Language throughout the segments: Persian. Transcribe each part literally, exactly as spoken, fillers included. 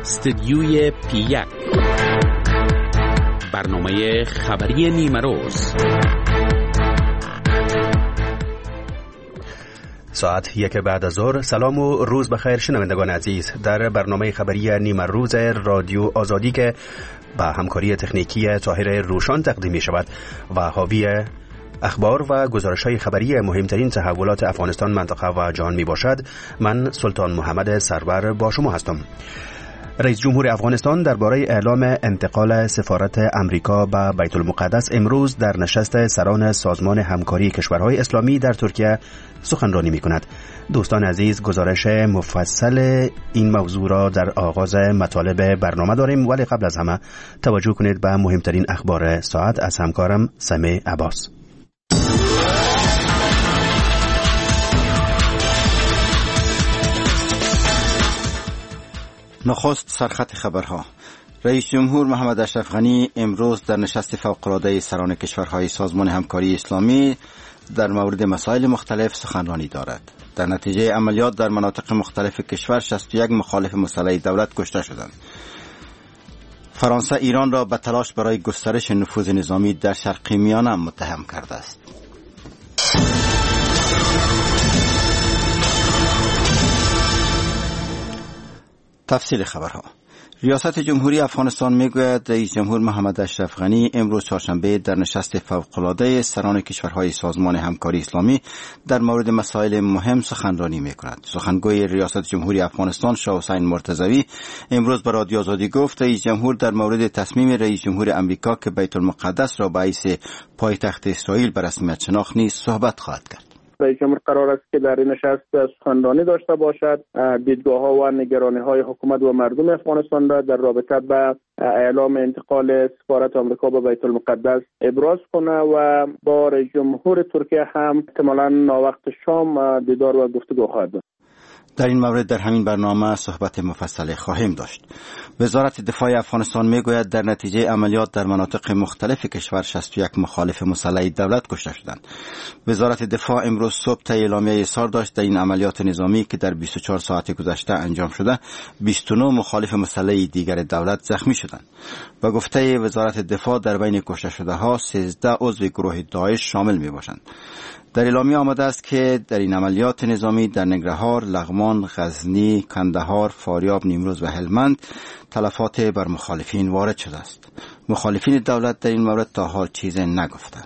استدیوی پی یک برنامه خبری نیمروز. ساعت یک بعد از ظهر. سلام و روز بخیر شنوندگان عزیز. در برنامه خبری نیمروز رادیو آزادی که با همکاری تکنیکی طاهر روشان تقدیم می شود و حاوی اخبار و گزارش‌های خبری مهمترین تحولات افغانستان، منطقه و جهان می باشد، من سلطان محمد سرور با شما هستم. رئیس جمهور افغانستان درباره اعلام انتقال سفارت امریکا به بیت المقدس امروز در نشست سران سازمان همکاری کشورهای اسلامی در ترکیه سخنرانی می کند. دوستان عزیز، گزارش مفصل این موضوع را در آغاز مطالب برنامه داریم، ولی قبل از همه توجه کنید به مهمترین اخبار ساعت از همکارم سمی عباس. نخست سرخط خبرها. رئیس جمهور محمد اشرف غنی امروز در نشست فوق‌العاده سران کشورهای سازمان همکاری اسلامی در مورد مسائل مختلف سخنرانی دارد. در نتیجه عملیات در مناطق مختلف کشور شصت و یک مخالف مسلح دولت کشته شدند. فرانسه ایران را به تلاش برای گسترش نفوذ نظامی در شرق میانه متهم کرده است. تفصیل خبرها. ریاست جمهوری افغانستان میگوید رئیس جمهور محمد اشرف غنی امروز چهارشنبه در نشست فوق‌العاده سران کشورهای سازمان همکاری اسلامی در مورد مسائل مهم سخنرانی میکند. سخنگوی ریاست جمهوری افغانستان شاه حسین مرتضوی امروز به رادیو آزادی گفت رئیس جمهور در مورد تصمیم رئیس جمهور امریکا که بیت المقدس را به حیث پایتخت اسرائیل به رسمیت شناخت نیز صحبت خواهد کرد. رئیس جمهور قرار است که در این نشست سخنرانی داشته باشد، دیدگاه‌ها و نگرانی‌های حکومت و مردم افغانستان را در رابطه با اعلام انتقال سفارت آمریکا به بیت المقدس ابراز کنه و با رئیس جمهور ترکیه هم احتمالاً ناوقت شام دیدار و گفتگو خواهد داشت. در این مورد در همین برنامه صحبت مفصل خواهیم داشت. وزارت دفاع افغانستان میگوید در نتیجه عملیات در مناطق مختلف کشور شصت و یک مخالف مسلح دولت کشته شدند. وزارت دفاع امروز صبح طی اعلامیه ایثار داشت در این عملیات نظامی که در بیست و چهار ساعت گذشته انجام شده بیست و نه مخالف مسلح دیگر دولت زخمی شدند. و گفته وزارت دفاع در بین کشته شده ها سیزده عضو گروه داعش شامل می باشند. در اعلامیه آمده است که در این عملیات نظامی در ننگرهار، لغمان، غزنی، کندهار، فاریاب، نیمروز و هلمند تلفات بر مخالفین وارد شده است. مخالفین دولت در این مورد تا حال چیزی نگفتند.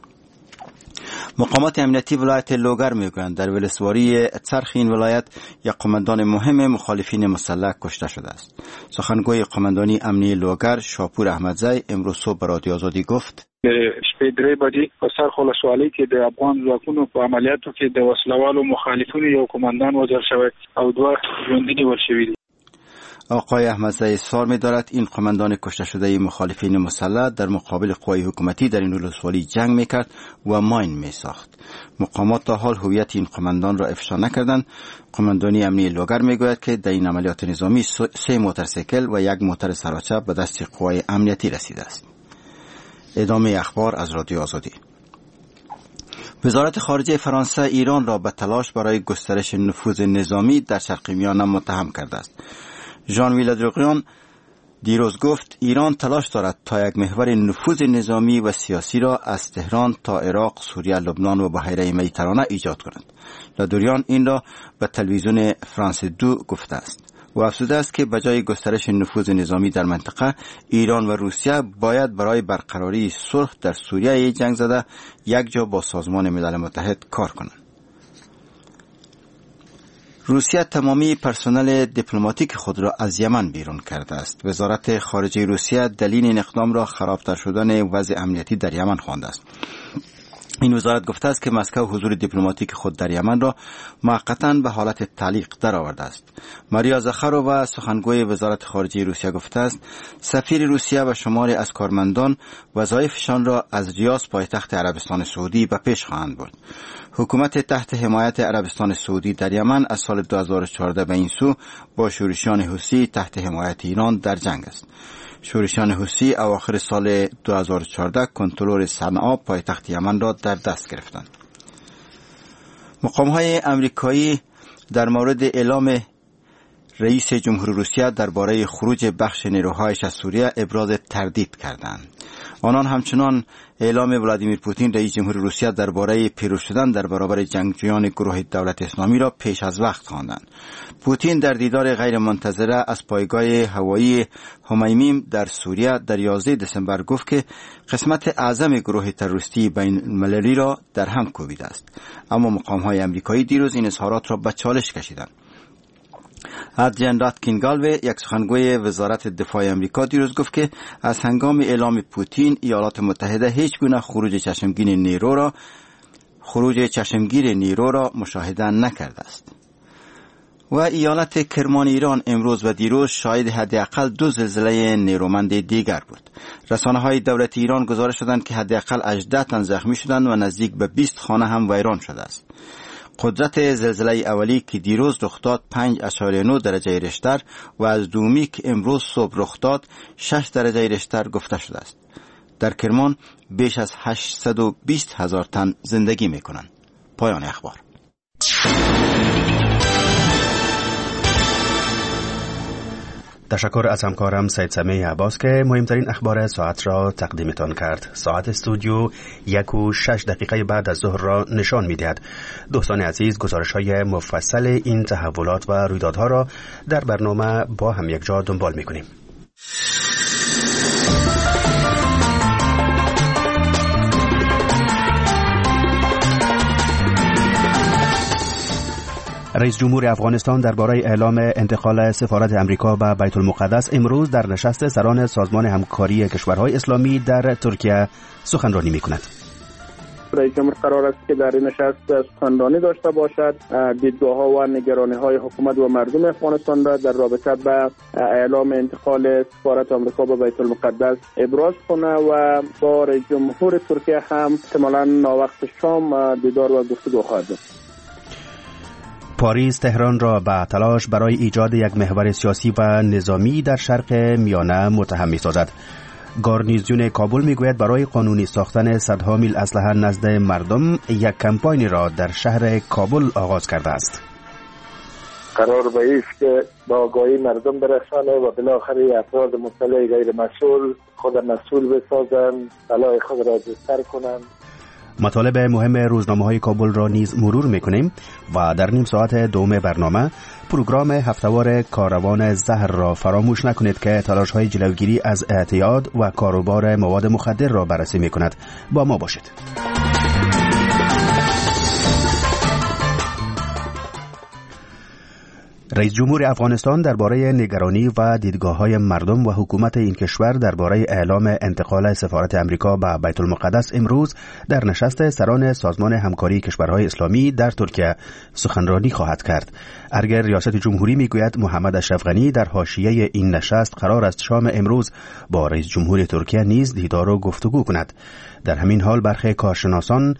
مقامات امنیتی ولایت لوگر میگویند در ولسواری چرخ این ولایت یک قماندان مهم مخالفین مسلح کشته شده است. سخنگوی قماندانی امنی لوگر شاپور احمدزی امروز صبح به رادیو آزادی گفت شپې درې بجې په سرخ ولسوالۍ کې د افغان ځواکونو په عملیاتو کې د وسلوالو مخالفینو یو قماندان وژل شوی او دوه ژوندي نیول شوي دي. آقای احمدزی اصرار می‌دارد این قماندان کشته شده مخالفین مسلح در مقابل قوای حکومتی در این ولسوالی جنگ می‌کرد و ماین می‌ساخت. مقامات تا حال هویت این قماندان را افشا نکردند. قماندانی امنی لوگر میگوید که در این عملیات نظامی سه موتورسیکل و یک موتور سراچه به دست قوای امنیتی رسیده است. ادامه اخبار از رادیو آزادی. وزارت خارجه فرانسه ایران را به تلاش برای گسترش نفوذ نظامی در شرق میانه متهم کرده است. ژان وی له دریغیان دیروز گفت ایران تلاش دارد تا یک محور نفوذ نظامی و سیاسی را از تهران تا عراق، سوریه، لبنان و بحیره مدیترانه ایجاد کند. له دریغیان این را به تلویزیون فرانس دو گفته است و افزوده است که بجای گسترش نفوذ نظامی در منطقه، ایران و روسیه باید برای برقراری صلح در سوریه جنگ زده یک جا با سازمان ملل متحد کار کنند. روسیه تمامی پرسنل دیپلماتیک خود را از یمن بیرون کرده است. وزارت خارجه روسیه دلیل این اقدام را خرابتر شدن وضع امنیتی در یمن خوانده است. این وزارت گفته است که مسکو حضور دیپلماتیک خود در یمن را موقتاً به حالت تعلیق درآورده است. ماریا زخارۆوا سخنگوی وزارت خارجه روسیه گفته است سفیر روسیه و شماری از کارمندان وظایفشان را از ریاض پایتخت عربستان سعودی به پیش خواهند برد. حکومت تحت حمایت عربستان سعودی در یمن از سال دو هزار و چهارده به این سو با شورشیان حوثی تحت حمایت ایران در جنگ است. شورشیان حوثی اواخر سال دو هزار و چهارده کنترل صنعا پایتخت یمن را در دست گرفتند. مقام‌های امریکایی در مورد اعلام رئیس جمهور روسیه درباره خروج بخش نیروهایش از سوریه ابراز تردید کردند. آنان همچنان اعلام ولادیمیر پوتین رئیس جمهور روسیه درباره پیروز شدن در برابر جنگجویان گروه دولت اسلامی را پیش از وقت خواندند. پوتین در دیدار غیر منتظره از پایگاه هوایی همیمیم در سوریه در یازده دسامبر گفت که قسمت اعظم گروه تروریستی بین المللی را در هم کوبیده است. اما مقام‌های آمریکایی دیروز این اظهارات را به چالش کشیدند. ادریان راتکینگالوی، یک سخنگوی وزارت دفاع آمریکا، دیروز گفت که از هنگام اعلام پوتین ایالات متحده هیچ گونه خروج چشمگیر نیرو را خروج چشمگیر نیرو را مشاهده نکرده است. و ایالت کرمان ایران امروز و دیروز شاهد حداقل دو زلزله نیرومند دیگر بود. رسانه‌های دولتی ایران گزارش دادند که حداقل هجده تن زخمی شدند و نزدیک به بیست خانه هم ویران شده است. قدرت زلزله اولی که دیروز رخ داد پنج اشاره نه درجه ریشتر و از دومی که امروز صبح رخ داد شش درجه ریشتر گفته شده است. در کرمان بیش از هشتصد و بیست هزار تن زندگی میکنند. پایان اخبار. تشکر از همکارم سید سمیع عباس که مهمترین اخبار ساعت را تقدیمتان کرد. ساعت استودیو یک و شش دقیقه بعد از ظهر را نشان می‌دهد. دوستان عزیز، گزارش‌های مفصل این تحولات و رویدادها را در برنامه با هم یک جا دنبال می‌کنیم. رئیس جمهور افغانستان درباره اعلام انتقال سفارت امریکا به بیت المقدس امروز در نشست سران سازمان همکاری کشورهای اسلامی در ترکیه سخنرانی می‌کند. رئیس جمهور قرار است که در این نشست سخنرانی داشته باشد، دیدگاه‌ها و نگرانی‌های حکومت و مردم افغانستان را در رابطه با اعلام انتقال سفارت آمریکا به بیت المقدس ابراز کنه و با رئیس جمهور ترکیه هم احتمالاً ناوقت شام دیدار و گفتگو خواهد داشت. پاریس تهران را به تلاش برای ایجاد یک محور سیاسی و نظامی در شرق میانه متهم می‌سازد. گارنیزیون کابل میگوید برای قانونی ساختن صدها میل اسلحه نزد مردم یک کمپاینی را در شهر کابل آغاز کرده است. قرار به است که با آگاهی مردم برسانه و بالاخره افراد مطلع غیر مسئول خود مسئول بسازند، بلای خود را بستر کنند. مطالب مهم روزنامه‌های کابل را نیز مرور می‌کنیم و در نیم ساعت دوم برنامه پروگرام هفته‌وار کاروان زهر را فراموش نکنید که تلاش‌های جلوگیری از اعتیاد و کاروبار مواد مخدر را بررسی می‌کند. با ما باشید. رئیس جمهور افغانستان درباره نگرانی و دیدگاه‌های مردم و حکومت این کشور درباره اعلام انتقال سفارت امریکا به بیت المقدس امروز در نشست سران سازمان همکاری کشورهای اسلامی در ترکیه سخنرانی خواهد کرد. ارگر ریاست جمهوری میگوید محمد اشرف غنی در حاشیه این نشست قرار است شام امروز با رئیس جمهور ترکیه نیز دیدار و گفتگو کند. در همین حال برخی کارشناسان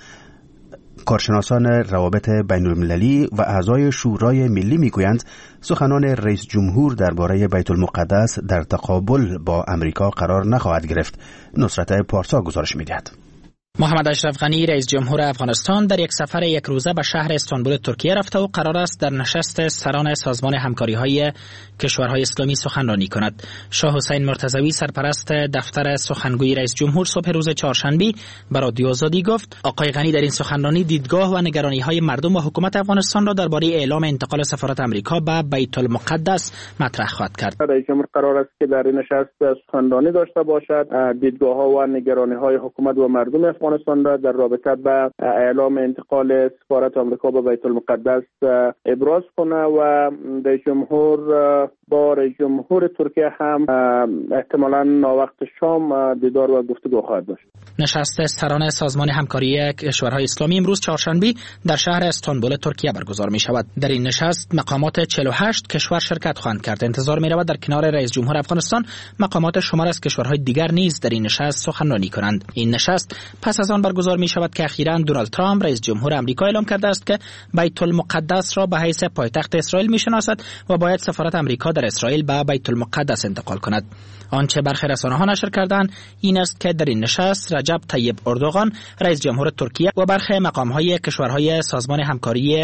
کارشناسان روابط بین المللی و اعضای شورای ملی میگویند سخنان رئیس جمهور درباره بیت المقدس در تقابل با امریکا قرار نخواهد گرفت. نصرت پارسا گزارش میدهد. محمد اشرف غنی رئیس جمهور افغانستان در یک سفر یک روزه به شهر استانبول ترکیه رفته و قرار است در نشست سران سازمان همکاری‌های کشورهای اسلامی سخنرانی کند. شاه حسین مرتضوی سرپرست دفتر سخنگوی رئیس جمهور صبح روز چهارشنبه به رادیو آزادی گفت آقای غنی در این سخنرانی دیدگاه و نگرانی‌های مردم و حکومت افغانستان را درباره اعلام انتقال سفارت آمریکا به بیت المقدس مطرح خواهد کرد. رئیس جمهور قرار است که در این نشست سخنرانی داشته باشد، دیدگاه‌ها و نگرانی‌های حکومت و مردم افغانستان را در رابطه با اعلام انتقال سفارت آمریکا به بیت المقدس ابراز کنه و رئیس جمهور با رئیس جمهور ترکیه هم احتمالاً ناوقت شام دیدار و گفتگو خواهد داشت. نشست سران سازمان همکاری کشورهای اسلامی امروز چهارشنبه در شهر استانبول ترکیه برگزار می شود. در این نشست مقامات چهل و هشت کشور شرکت خواهند کرد. انتظار می رود در کنار رئیس جمهور افغانستان مقامات شمار از کشورهای دیگر نیز در این نشست سخنرانی کنند. این نشست پس از آن برگزار می شود که اخیراً دونالد ترامپ رئیس جمهور آمریکا اعلام کرده است که بیت المقدس را به حیث پایتخت اسرائیل می شناسد و باید سفارت آمریکا در اسرائیل به بیت المقدس انتقال کند. آنچه برخی رسانه‌ها نشر کردند این است که در این نشست رجب طیب اردوغان رئیس جمهور ترکیه و برخی مقام‌های کشورهای سازمان همکاری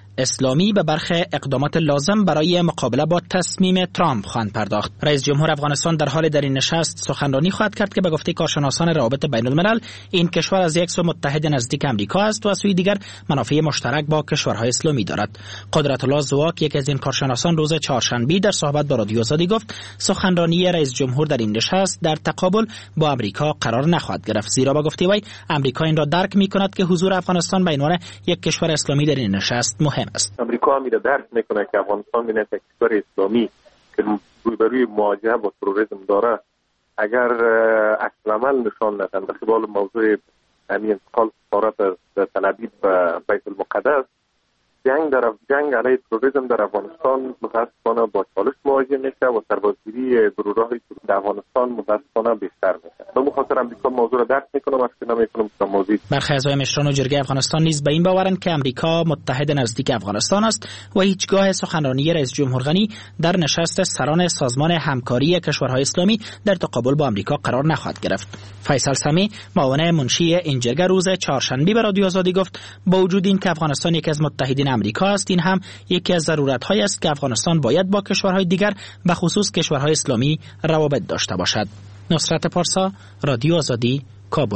اسلامی به برخی اقدامات لازم برای مقابله با تصمیم ترامپ خواهند پرداخت. رئیس جمهور افغانستان در حال در این نشست سخنرانی خواهد کرد که به گفته کارشناسان روابط بین الملل این کشور از یک سو متحد نزدیک آمریکا است و از سوی دیگر منافع مشترک با کشورهای اسلامی دارد. قدرت الله زواک، یکی از این کارشناسان، روز چهارشنبه در صحبت با رادیو آزادی گفت سخنرانی رئیس جمهور در این نشست در تقابل با آمریکا قرار نخواهد گرفت، زیرا با گفته وی آمریکا این را درک می‌کند که حضور افغانستان به عنوان یک کشور اسلامی در این نشست مهم است. آمریکا هم درک می‌کند که افغانستان به عنوان یک کشور اسلامی که روبروی مواجهه با تروریسم داره، اگر عکس العمل نشان ندهند در قبال موضوع همین انتقال سفارت از تل ابیب به بیت المقدس، جنگ در جنگ علیه تروریسم در افغانستان متاسفانه با چالش مواجه میشه و سربازگیری گروه‌های در افغانستان متاسفانه بیشتر میشه. به خاطر آمریکا موضوع را درک میکنه و فکر نمیکنم که موضوع. برخی اعضای مشران و جرگه افغانستان نیز به این باورند که آمریکا متحد نزدیک افغانستان است و هیچگاه سخنرانی رئیس جمهور غنی در نشست سران سازمان همکاری کشورهای اسلامی در تقابل با آمریکا قرار نخواهد گرفت. فیصل سمی، معاون منشی این جرگه، روز چهارشنبه به رادیو آزادی گفت با وجود این که افغانستان یکی از متحدین آمریکا است، این هم یکی از ضرورت‌هایی است که افغانستان باید با کشورهای دیگر به خصوص کشورهای اسلامی روابط داشته باشد. نصرت پارسا، رادیو آزادی، کابل.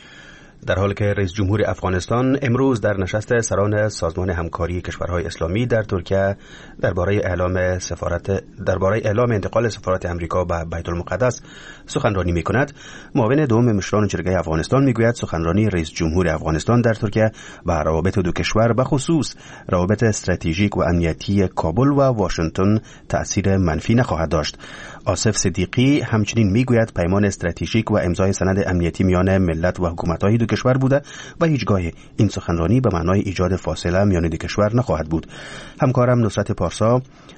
در حالی که رئیس جمهور افغانستان امروز در نشست سران سازمان همکاری کشورهای اسلامی در ترکیه درباره اعلام سفارت درباره اعلام انتقال سفارت امریکا به بیت المقدس سخنرانی می‌کند، معاون دوم مشران جرگه افغانستان میگوید سخنرانی رئیس جمهور افغانستان در ترکیه و روابط دو کشور به خصوص روابط استراتژیک و امنیتی کابل و واشنگتن تأثیر منفی نخواهد داشت. آصف صدیقی همچنین میگوید پیمان استراتژیک و امضای سند امنیتی میان ملت و حکومت‌های دو کشور بوده و هیچگاه این سخنرانی به معنای ایجاد فاصله میان دو کشور نخواهد بود. همکارم نصرت پارسا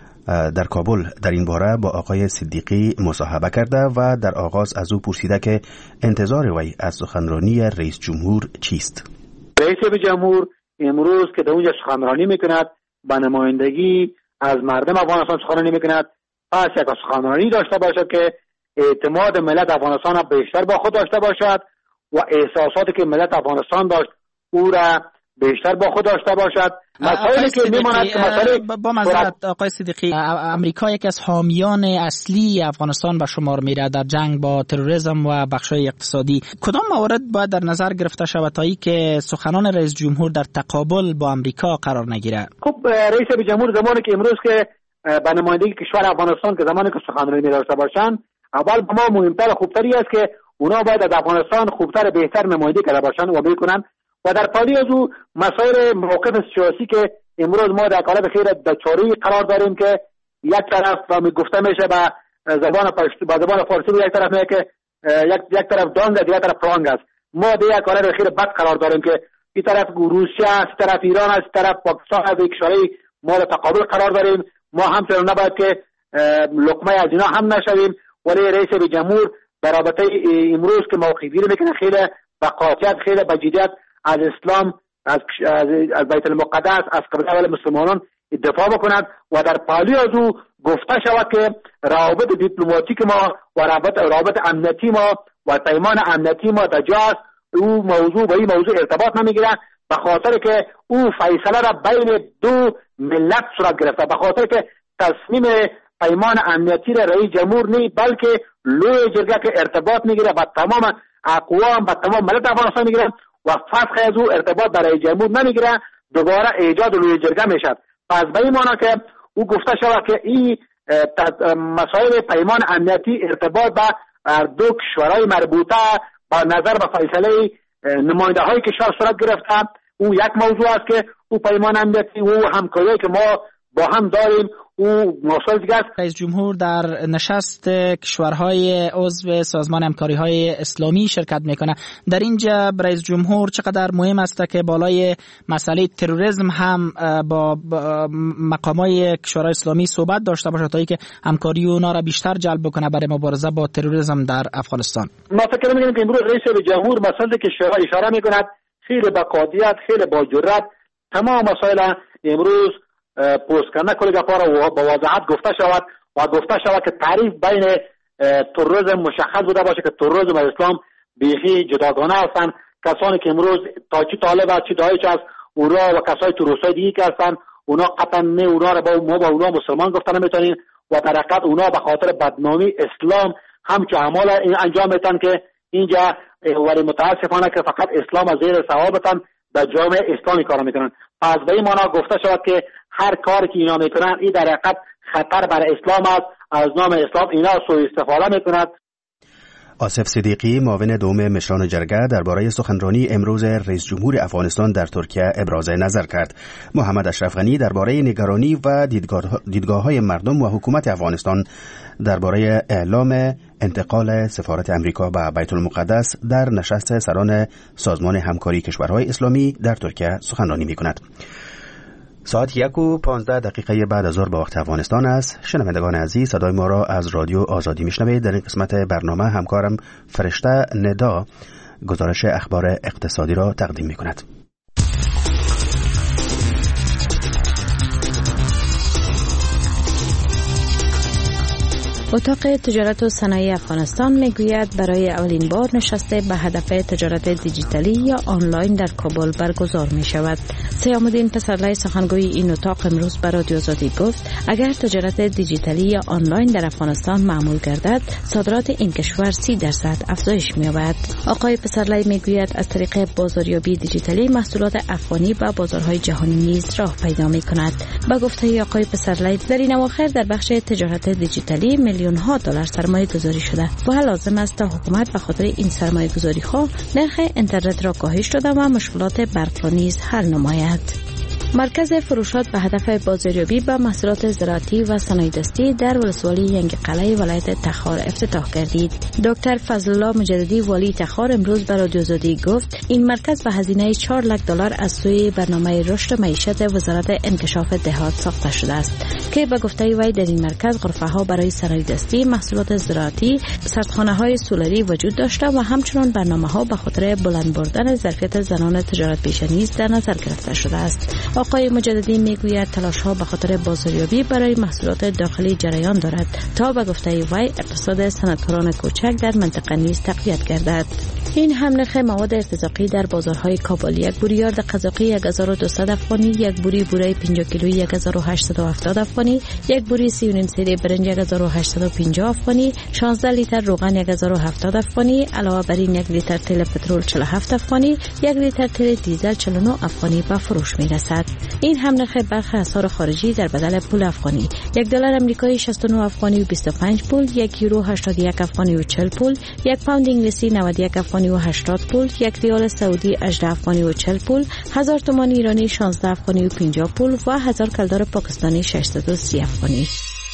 در کابل در این باره با آقای صدیقی مصاحبه کرده و در آغاز از او پرسیده که انتظار وی از سخنرانی رئیس جمهور چیست. رئیس جمهور امروز که در اونجا سخنرانی میکند به نمایندگی از مردم افغانستان سخنرانی میکند، پس یک سخنرانی داشته باشد که اعتماد ملت افغانستان بیشتر با خود داشته باشد و احساساتی که ملت افغانستان داشت او را بیشتر با خود داشته باشد. مسائلی که میماند که مسئله با معذرت آقای صدیقی، امریکا یک از حامیان اصلی افغانستان به شمار میره در جنگ با تروریسم و بخشای اقتصادی. کدام موارد باید در نظر گرفته شود تا ای که سخنان رئیس جمهور در تقابل با امریکا قرار نگیره؟ خب رئیس جمهور زمانی که امروز که به نمایندگی کشور افغانستان که زمانی که سخنرانی می‌داشته باشند، اول به ما مهمتر خوبتری است که اونا باید از افغانستان خوبتر بهتر نمایندگی کرده باشند و بکنن و در پالی از او مسائل موقف سیاسی که امروز ما در قالب خیر در چاری قرار داریم که یک طرف و گفته میشه به زبان به زبان فارسی یک طرف میگه که یک یک طرف دانگ است، دیگر طرف پرانگ است. ما در قالب خیر بد قرار داریم که این طرف روسیه است، طرف ایران است، طرف پاکستان است، کشورهای ما در تقابل قرار داریم. ما همچنان نباید که لقمه از اینا هم نشویم. ولی رئیس جمهور در رابطه امروز که موقعی رو میکنه خیلی با قاطعیت، خیلی با جدیت از اسلام، از از بیت المقدس، از قبله اول مسلمانان دفاع بکند و در پالی از او گفته شود که روابط دیپلماتیک ما و روابط روابط امنیتی ما و پیمان امنیتی ما در جا است. او موضوع با این موضوع ارتباط نمیگیره به خاطر که او فیصله را بین دو ملت صورت گرفته، به خاطر که تصمیم پیمان امنیتی را رئیس جمهور نی بلکه لوی جرگه که ارتباط میگیره با تمام اقوام، با تمام ملت افغانستان میگیره و فسخ از او ارتباط با رئیس جمهور نمیگیره، دوباره ایجاد لوی جرگه میشد. پس به این معنی که او گفته شود که این مسائل پیمان امنیتی ارتباط با دو کشورهای مربوطه با نظر به فیصله نماینده های کشور صورت گرفته. او یک موضوع است که او پیمان امنیتی و همکاری که ما با هم داریم او مسائل دیگه است. رئیس جمهور در نشست کشورهای عضو سازمان همکاری‌های اسلامی شرکت میکنه. در اینجا رئیس جمهور چقدر مهم است که بالای مسئله تروریسم هم با مقامای کشورهای اسلامی صحبت داشته باشه تا اینکه همکاری اونا را بیشتر جلب بکنه برای مبارزه با تروریسم در افغانستان. ما فکر می‌کنیم که امروز رئیس جمهور مسئله که اشاره میکند خیلی با قاطعیت، خیلی با جرأت تمام مسائل امروز پوست کنه کلی گپا را با وضاحت گفته شود و گفته شود که تعریف بین تروریسم مشخص بوده باشه که تروریسم و اسلام بیخی جداگانه هستند. کسانی که امروز تا چی طالب است چی داعش است اورا و کسای تو روسای دیگه که هستند اونا قطعا نه اونا را با ما با اونا مسلمان گفتن نمیتونیم و در حقیقت اونا به خاطر بدنامی اسلام همچون اعمال انجام میتن که اینجا ولی متاسفانه که فقط اسلام از زیر ثوابتن در جامعه اسلامی کار میکنن. پس به این معنا گفته شود که هر کاری که اینا میکنن این در حقیقت خطر بر اسلام است، از نام اسلام اینا سوء استفاده میکند. آصف صدیقی معاون دوم مشران جرگه درباره سخنرانی امروز رئیس جمهور افغانستان در ترکیه ابراز نظر کرد. محمد اشرف غنی درباره نگرانی و دیدگاه‌های مردم و حکومت افغانستان درباره اعلام انتقال سفارت امریکا به بیت المقدس در نشست سران سازمان همکاری کشورهای اسلامی در ترکیه سخنرانی می‌کند. ساعت یک و پانزده دقیقه بعد از ظهر به وقت افغانستان است. شنوندگان عزیز، صدای ما را از رادیو آزادی میشنوید. در این قسمت برنامه همکارم فرشته ندا گزارش اخبار اقتصادی را تقدیم میکند. اتاق تجارت و صنایع افغانستان میگوید برای اولین بار نشسته به هدف تجارت دیجیتالی یا آنلاین در کابل برگزار می شود. سیام‌الدین پسرلی سخنگوی این اتاق امروز به رادیو آزادی گفت اگر تجارت دیجیتالی یا آنلاین در افغانستان معمول گردد، صادرات این کشور سی درصد افزایش می‌یابد. آقای پسرلی میگوید از طریق بازاریابی دیجیتالی محصولات افغانی به بازارهای جهانی نیز راه پیدا می‌کند. با گفته آقای پسرلی در این اواخر در بخش تجارت دیجیتالی میلیون ها دلار سرمایه گذاری شده و لازم است تا حکومت به خاطر این سرمایه گذاری ها نرخ اینترنت را کاهش داده و مشکلات برق را نیز حل نماید. مرکز فروشات به هدف بازاریابی به محصولات زراعتی و صنایع دستی در ولسوالی ینگ قلعه ولایت تخار افتتاح گردید. دکتر فضل الله مجددی والی تخار امروز به رادیو آزادی گفت این مرکز به هزینه چهار لک دلار از سوی برنامه رشد معیشت وزارت انکشاف دهات ساخته شده است که به گفته وی در این مرکز غرفه‌ها برای صنایع دستی، محصولات زراعتی، سردخانه‌های سولری وجود داشته و همچنین برنامه‌ها به خاطر بلند بردن ظرفیت زنان تجارت پیشه نیز در نظر گرفته شده است. آقای مجددی میگوید تلاش‌ها به خاطر بازاریابی برای محصولات داخلی جریان دارد تا به گفته وی اقتصاد صنعتکاران کوچک در منطقه نیز تقویت گردد. این هم نرخ مواد ارتزاقی در بازارهای کابل: یک بوری یارد قزاقی یک هزار و دویست افغانی، یک بوری بوره پنجاه کیلویی یک هزار و هشتصد و هفتاد افغانی، یک بوری سی و نیم سری برنج یک هزار و هشتصد و پنجاه افغانی، شانزده لیتر روغن یک هزار و هفتاد افغانی، علاوه بر این یک لیتر تیل پترول چهل و هفت افغانی، یک لیتر تیل دیزل چهل و نه افغانی به فروش میرسد. این هم نرخ برخی اسعار خارجی در بدل پول افغانی: یک دلار آمریکایی شصت و نه افغانی و بیست و پنج پول، یک یورو هشتاد و یک افغانی و چهل پول، یک پوند انگلیسی نود و یک افغانی و هشتاد پول، یک ریال سعودی هجده افغانی و چهل پول، هزار تومان ایرانی شانزده افغانی و پنجاه پول و هزار کلدار پاکستانی ششصد و سی افغانی.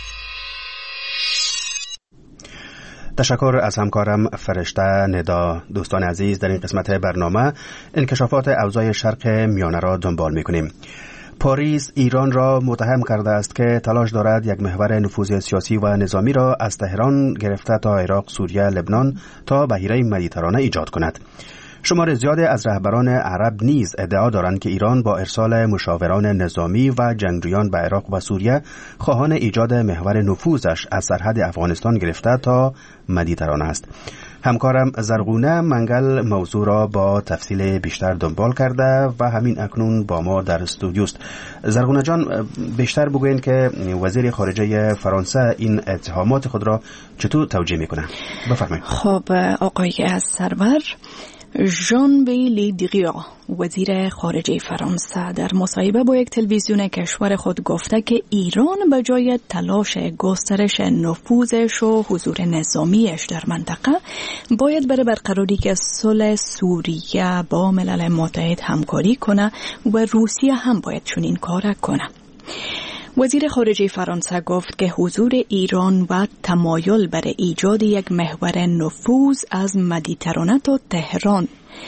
تشکر از همکارم فرشته ندا. دوستان عزیز، در این قسمت برنامه انکشافات اوضاع شرق میانه را دنبال می‌کنیم. پاریس ایران را متهم کرده است که تلاش دارد یک محور نفوذ سیاسی و نظامی را از تهران گرفته تا عراق، سوریه، لبنان تا بحیره مدیترانه ایجاد کند. شمار زیادی از رهبران عرب نیز ادعا دارند که ایران با ارسال مشاوران نظامی و جنگجویان به عراق و سوریه خواهان ایجاد محور نفوذش از سرحد افغانستان گرفته تا مدیترانه است. همکارم زرغونه منگل موضوع را با تفصیل بیشتر دنبال کرده و همین اکنون با ما در استودیوست. زرغونه جان، بیشتر بگوین که وزیر خارجه فرانسه این اتهامات خود را چطور توجیه میکنه؟ بفرمایید. خب آقای از سرور، ژان لی دیغیا، وزیر خارجه فرانسه، در مصاحبه با یک تلویزیون کشور خود گفته که ایران به جای تلاش گسترش نفوذش و حضور نظامیش در منطقه باید برای برقراری که صلح سوریه با ملل متحد همکاری کنه و روسیه هم باید چنین کار کنه. وزیر خارجه فرانسه گفت که حضور ایران و تمایل برای ایجاد یک محور نفوذ از مدیترانه تا تهران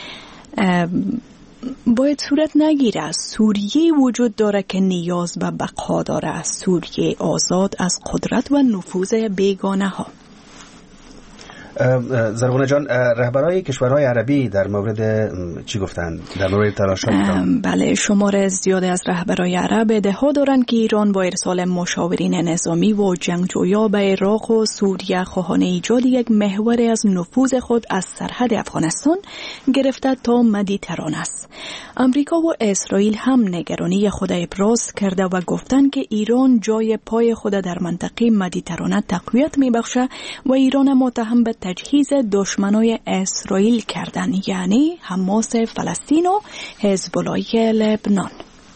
باید صورت نگیره. سوریه وجود داره که نیاز به بقا داره، سوریه آزاد از قدرت و نفوذ بیگانه ها. زرغونه جان، رهبرای کشورهای عربی در مورد چی گفتند در مورد تلاش‌های ایران؟ بله، شمار زیادی از رهبرای عرب ادعا دارند که ایران با ارسال مشاورین نظامی و جنگجویا به عراق و سوریه خواهان ایجاد یک محور از نفوذ خود از سرحد افغانستان گرفته تا مدیترانه است. امریکا و اسرائیل هم نگرانی خود ابراز کرده و گفتند که ایران جای پای خود در منطقه مدیترانه تقویت می‌بخشه و ایران متهم به تجهیز دشمنای اسرائیل کردن، یعنی حماس فلسطین و حزب الله لبنان.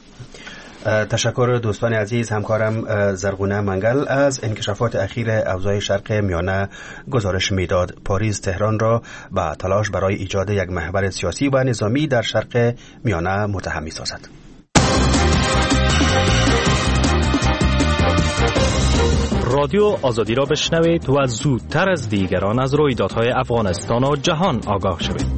تشکر دوستان عزیز. همکارم زرغونه منگل از انکشافات اخیر اوضاع شرق میانه گزارش میداد. پاریس تهران را به تلاش برای ایجاد یک محور سیاسی و نظامی در شرق میانه متهم می‌سازد. رادیو آزادی را بشنوید و زودتر از دیگران از رویدادهای افغانستان و جهان آگاه شوید.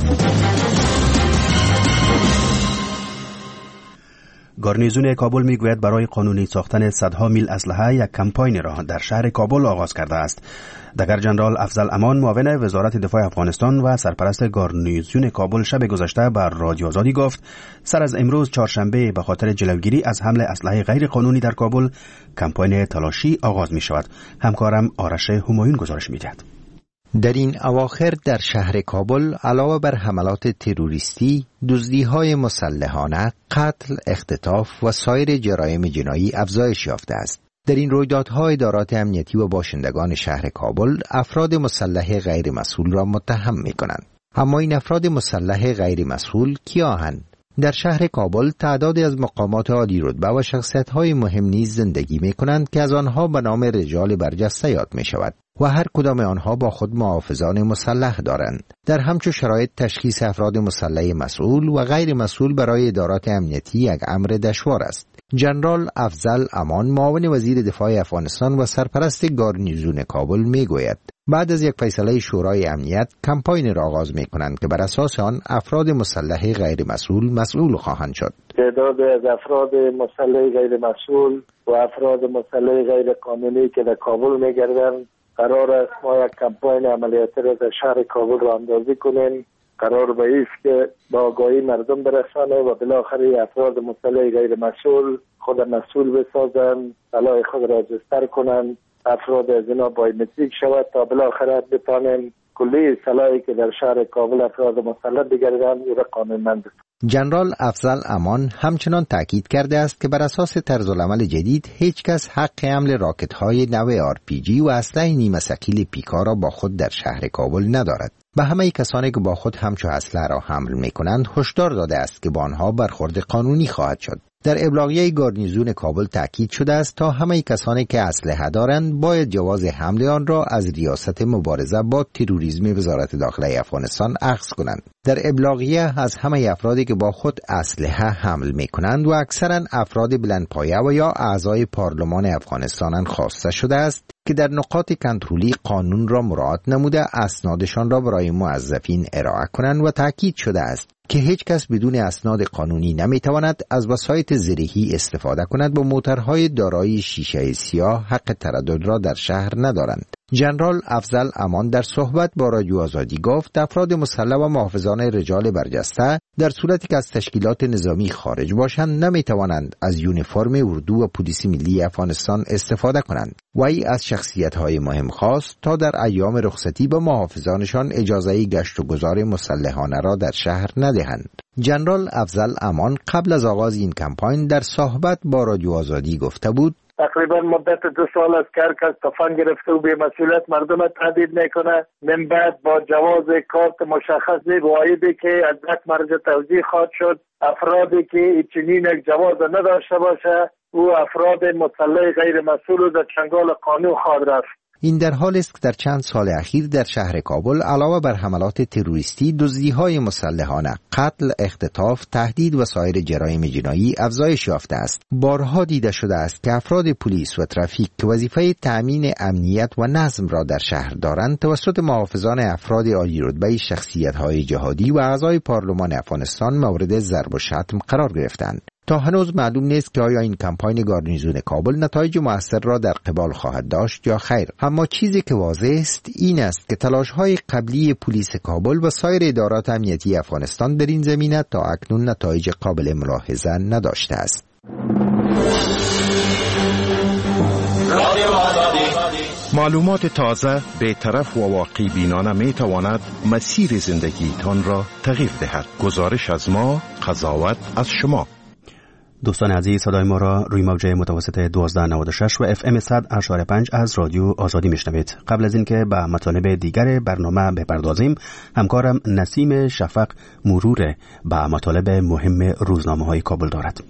گارنیزون کابل میگوید برای قانونی ساختن صدها میل اسلحه یک کمپاین را در شهر کابل آغاز کرده است. دگر جنرال افضل امان، معاون وزارت دفاع افغانستان و سرپرست گارنیزون کابل، شب گذشته بر رادیو آزادی گفت سر از امروز چهارشنبه به خاطر جلوگیری از حمل اسلحه غیر قانونی در کابل کمپاین تلاشی آغاز می شود. همکارم آرش همایون گزارش می دهد. در این اواخر در شهر کابل علاوه بر حملات تروریستی، دزدی‌های مسلحانه، قتل، اختطاف و سایر جرایم جنایی افزایش یافته است. در این رویدادها ادارات امنیتی و باشندگان شهر کابل افراد مسلح غیر مسئول را متهم می‌کنند. اما این افراد مسلح غیر مسئول کیاهند؟ در شهر کابل تعدادی از مقامات عالی رتبه و شخصیت‌های مهم نیز زندگی می‌کنند که از آنها به نام رجال برجسته یاد می‌شود و هر کدام آنها با خود محافظان مسلح دارند. در همچون شرایط تشخیص افراد مسلح مسئول و غیر مسئول برای ادارات امنیتی یک امر دشوار است. جنرال افضل امان، معاون وزیر دفاع افغانستان و سرپرست گارنیزون کابل میگوید بعد از یک فیصله شورای امنیت کمپاین را آغاز می‌کنند که بر اساس آن افراد مسلح غیر مسئول مسئول خواهند شد. تعداد از افراد مسلح غیر مسئول و افراد مسلح غیر قانونی که در کابل می‌گردند قرار است ما یک کمپاین عملیاتی را در شهر کابل را اندازی کنیم. قرار به است که با آگاهی مردم برسانه و بالاخره افراد مسلح غیر مسئول خود مسئول بسازند، بلای خود را جستر کنند، افراد از اینا بایومتریک شود تا بالاخره بتانیم کلی سلاحی که در شهر کابل افراد مسلح بگردند او را قانونمند. جنرال افضل امان همچنان تاکید کرده است که بر اساس طرزالعمل جدید هیچ کس حق حمل راکت‌های نو آر پی جی و اسلحه نیمه ثقیل پیکا را با خود در شهر کابل ندارد. به همه کسانی که با خود همچو اسلحه را حمل می‌کنند هشدار داده است که با آنها برخورد قانونی خواهد شد. در ابلاغیه گارنیزون کابل تاکید شده است تا همه کسانی که اسلحه دارند باید جواز حمل آن را از ریاست مبارزه با تروریسم وزارت داخله افغانستان اخذ کنند. در ابلاغیه از همه افرادی که با خود اسلحه حمل می‌کنند و اکثرا افراد بلندپایه و یا اعضای پارلمان افغانستان خواسته شده است که در نقاط کنترلی قانون را مراعات نموده اسنادشان را برای موظفین ارائه کنند و تاکید شده است که هیچ کس بدون اسناد قانونی نمیتواند از وسایط زرهی استفاده کند و موترهای دارای شیشه سیاه حق تردد را در شهر ندارند. جنرال افضل امان در صحبت با رادیو آزادی گفت افراد مسلح و محافظان رجال برجسته در صورتی که از تشکیلات نظامی خارج باشند نمیتوانند از یونیفرم اردو و پلیس ملی افغانستان استفاده کنند. وی از شخصیت‌های مهم خواست تا در ایام رخصتی به محافظانشان اجازه گشت و گذار مسلحانه را در شهر ندهند. جنرال افضل امان قبل از آغاز این کمپاین در صحبت با رادیو آزادی گفته بود تقریبا مدت دو سال از کار کس تفنگ گرفته و به مسئولیت مردم تهدید میکنه. من بعد با جواز کارت مشخص وایدی که از یک مرجع توضیح خواهد شد افرادی که چنین یک جواز نداشته باشه او افراد مسلح غیر مسئول در چنگال قانون خواهد رفت. این در حالی است که در چند سال اخیر در شهر کابل علاوه بر حملات تروریستی، دزدی‌های مسلحانه، قتل، اختطاف، تهدید و سایر جرایم جنایی افزایش یافته است. بارها دیده شده است که افراد پلیس و ترافیک که وظیفه تأمین امنیت و نظم را در شهر دارند توسط محافظان افراد عالی رتبه، شخصیت‌های جهادی و اعضای پارلمان افغانستان مورد ضرب و شتم قرار گرفتند. تا هنوز معلوم نیست که آیا این کمپاین گارنیزون کابل نتایج موثر را در قبال خواهد داشت یا خیر. اما چیزی که واضح است این است که تلاش‌های قبلی پلیس کابل و سایر ادارات امنیتی افغانستان در این زمینه تا اکنون نتایج قابل ملاحظه نداشته است. معلومات تازه، بی‌طرف و واقعی بینانه می تواند مسیر زندگیتان را تغییر دهد. گزارش از ما، قضاوت از شما. دوستان عزیز، صدای ما را روی موج متوسط دوازده نود و شش و اف ام صد اشاره پنج از رادیو آزادی میشنوید. قبل از اینکه به مطالب دیگر برنامه بپردازیم، همکارم نسیم شفق مرور به مطالب مهم روزنامه‌های کابل دارد.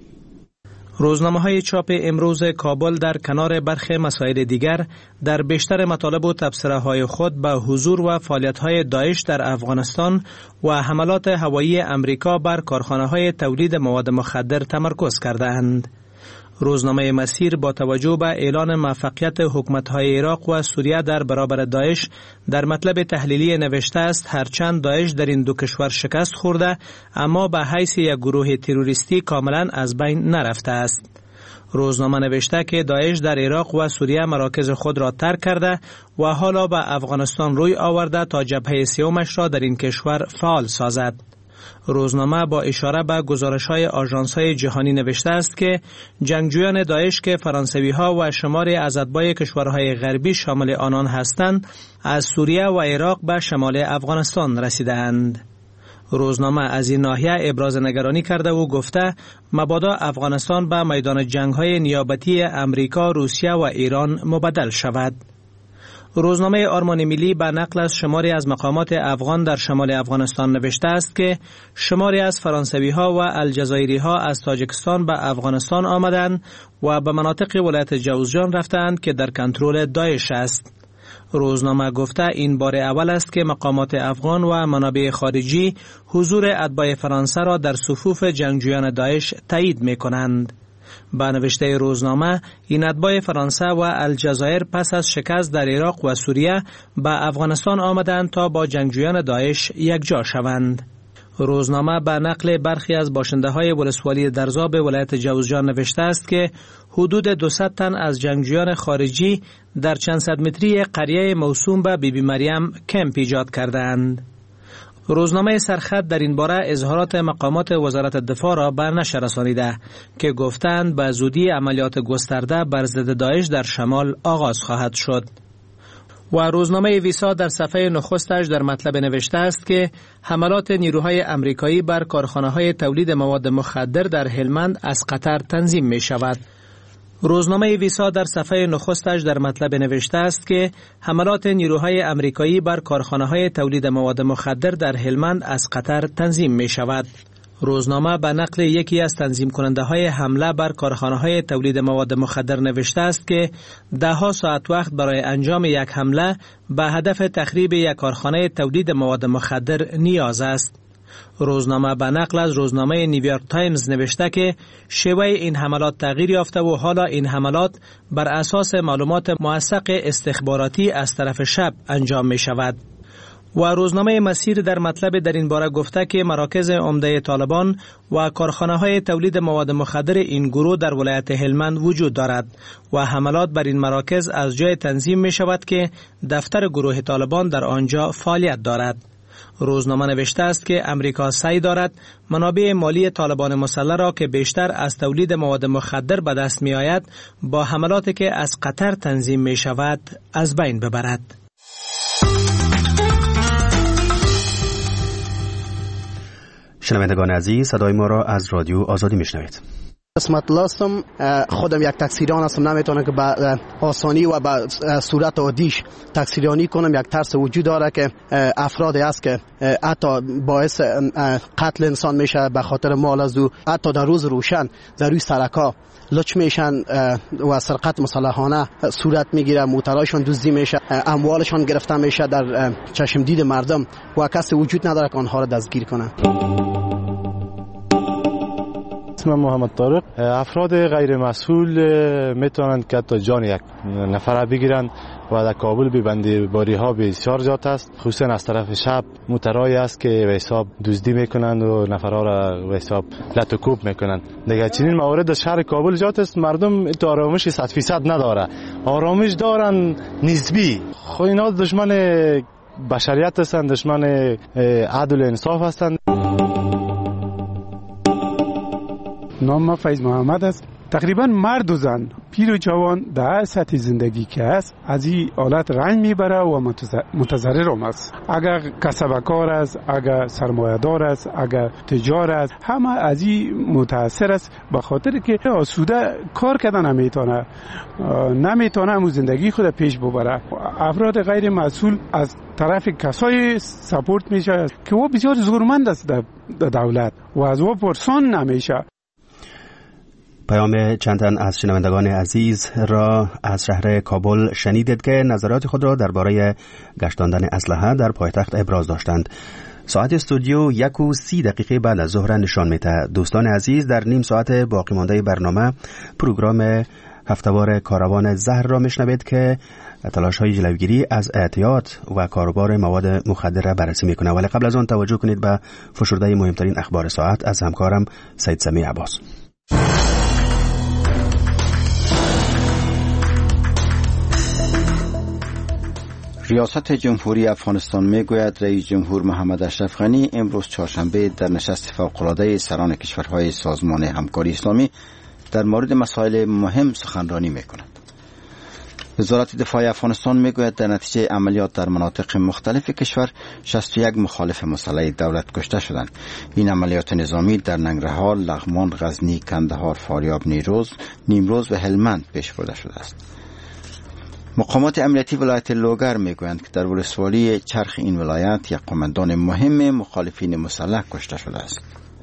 روزنامه‌های چاپ امروز کابل در کنار برخی مسائل دیگر در بیشتر مطالب و تبصره‌های خود به حضور و فعالیت‌های داعش در افغانستان و حملات هوایی امریکا بر کارخانه‌های تولید مواد مخدر تمرکز کرده‌اند. روزنامه مسیر با توجه به اعلان موفقیت حکومت‌های عراق و سوریه در برابر داعش در مطلب تحلیلی نوشته است هرچند داعش در این دو کشور شکست خورده اما به حیث یک گروه تروریستی کاملا از بین نرفته است. روزنامه نوشته که داعش در عراق و سوریه مراکز خود را ترک کرده و حالا به افغانستان روی آورده تا جبهه سومش را در این کشور فعال سازد. روزنامه با اشاره به گزارش‌های آژانس‌های جهانی نوشته است که جنگجویان داعش که فرانسوی‌ها و شماری از اتباع کشورهای غربی شامل آنان هستند از سوریه و عراق به شمال افغانستان رسیده‌اند. روزنامه از این ناحیه ابراز نگرانی کرده و گفته مبادا افغانستان به میدان جنگ‌های نیابتی امریکا، روسیه و ایران مبدل شود. روزنامه آرمان ملی به نقل از شماری از مقامات افغان در شمال افغانستان نوشته است که شماری از فرانسوی ها و الجزایری ها از تاجیکستان به افغانستان آمدند و به مناطق ولایت جوزجان رفتند که در کنترل داعش است. روزنامه گفته این بار اول است که مقامات افغان و منابع خارجی حضور اتباع فرانسه را در صفوف جنگجویان داعش تایید می کنند. با نوشته روزنامه این اتباع فرانسه و الجزایر پس از شکست در عراق و سوریه به افغانستان آمدند تا با جنگجویان داعش یکجا شوند. روزنامه به نقل برخی از باشنده های ولسوالی درزا به ولایت جوزجان نوشته است که حدود دویست تن از جنگجویان خارجی در چند صد متری قریه موسوم به بی بی مریم کمپ ایجاد کردند. روزنامه سرخط در این باره اظهارات مقامات وزارت دفاع را بر نشر رسانیده که گفتند به زودی عملیات گسترده بر ضد داعش در شمال آغاز خواهد شد. و روزنامه ویسا در صفحه نخستش در مطلب نوشته است که حملات نیروهای امریکایی بر کارخانه‌های تولید مواد مخدر در هلمند از قطر تنظیم می شود. روزنامه ویسا در صفحه نخستش در مطلب نوشته است که حملات نیروهای امریکایی بر کارخانه‌های تولید مواد مخدر در هلمند از قطر تنظیم می شود. روزنامه به نقل یکی از تنظیم کننده های حمله بر کارخانه‌های تولید مواد مخدر نوشته است که ده ها ساعت وقت برای انجام یک حمله به هدف تخریب یک کارخانه تولید مواد مخدر نیاز است. روزنامه به نقل از روزنامه نیویورک تایمز نوشته که شیوه این حملات تغییر یافته و حالا این حملات بر اساس معلومات موثق استخباراتی از طرف شب انجام می شود. و روزنامه مسیر در مطلب در این باره گفته که مراکز عمده طالبان و کارخانه‌های تولید مواد مخدر این گروه در ولایت هلمند وجود دارد و حملات بر این مراکز از جای تنظیم می شود که دفتر گروه طالبان در آنجا فعالیت دارد. روزنامه نوشته است که امریکا سعی دارد منابع مالی طالبان مسلح را که بیشتر از تولید مواد مخدر به دست می آید با حملاتی که از قطر تنظیم می شود از بین ببرد. شنوندگان عزیز، صدای ما را از رادیو آزادی میشنوید. اسمت لاستم، خودم یک تکثیران هستم، نمیتونم که به آسانی و به صورت عادیش تکثیرانی کنم. یک ترس وجود داره که افرادی است که حتی باعث قتل انسان میشه به خاطر مال از او، حتی در روز روشن در روی سرکا لچ میشن و سرقت مسلحانه صورت میگیره، موترایشان دزدی میشه، اموالشان گرفته میشه در چشم دید مردم و کسی وجود نداره که آنها را دستگیر کنه. اسمم محمد طارق. افراد غیر مسئول میتونند که تا جان یک نفر بگیرند و در کابل ببندی باری ها بسیار زیاد است، خصوصا از طرف شب مترای است که به حساب دزدی میکنند و نفرها را به حساب لط و کوب میکنند. دیگه چنین موارد در شهر کابل زیاد است. مردم تو آرامش صد فیصد نداره، آرامش دارن نسبی. خو اینا دشمن بشریت هستند، دشمن عدل و انصاف هستند. نام ما فیض محمد است. تقریبا مرد و زن، پیر و جوان در سطح زندگی که است از این حالت رنج میبره و متضرر هم است. اگر کسبکار است، اگر سرمایه‌دار است، اگر تجار است، همه از این متاثر است، به خاطر که آسوده کار کردن نمیتونه نمیتونه همون زندگی خود پیش ببره. افراد غیر مسئول از طرف کسای سپورت میشه که او بسیار زورمند است در دولت و از او پرسان نمیشه. پیام چند تن از شنوندگان عزیز را از شهر کابل شنیدید که نظرات خود را درباره گشتاندن اسلحه در پایتخت ابراز داشتند. ساعت استودیو یک و سی دقیقه بعد از ظهر نشان میده. دوستان عزیز، در نیم ساعت باقی مانده برنامه پروگرام هفتهوار کاروان زهر را میشنوید که تلاش های جلوگیری از اعتیاد و کاروبار مواد مخدر را بررسی میکنه. ولی قبل از آن توجه کنید به فشرده مهمترین اخبار ساعت از همکارم سید سمی عباس. ریاست جمهوری افغانستان میگوید رئیس جمهور محمد اشرف غنی امروز چهارشنبه در نشست فوق‌العاده سران کشورهای سازمان همکاری اسلامی در مورد مسائل مهم سخنرانی میکند. وزارت دفاع افغانستان میگوید در نتیجه عملیات در مناطق مختلف کشور شصت و یک مخالف مسلح دولت کشته شدند. این عملیات نظامی در ننگرهار، لغمان، غزنی، کندهار، فاریاب، نیمروز، نیمروز و هلمند پیش برده شده است. مقامات امنیتی ولایت لوگر میگویند که در ولسوالی چرخ این ولایت یک قماندان مهم مخالفین مسلح کشته شده است.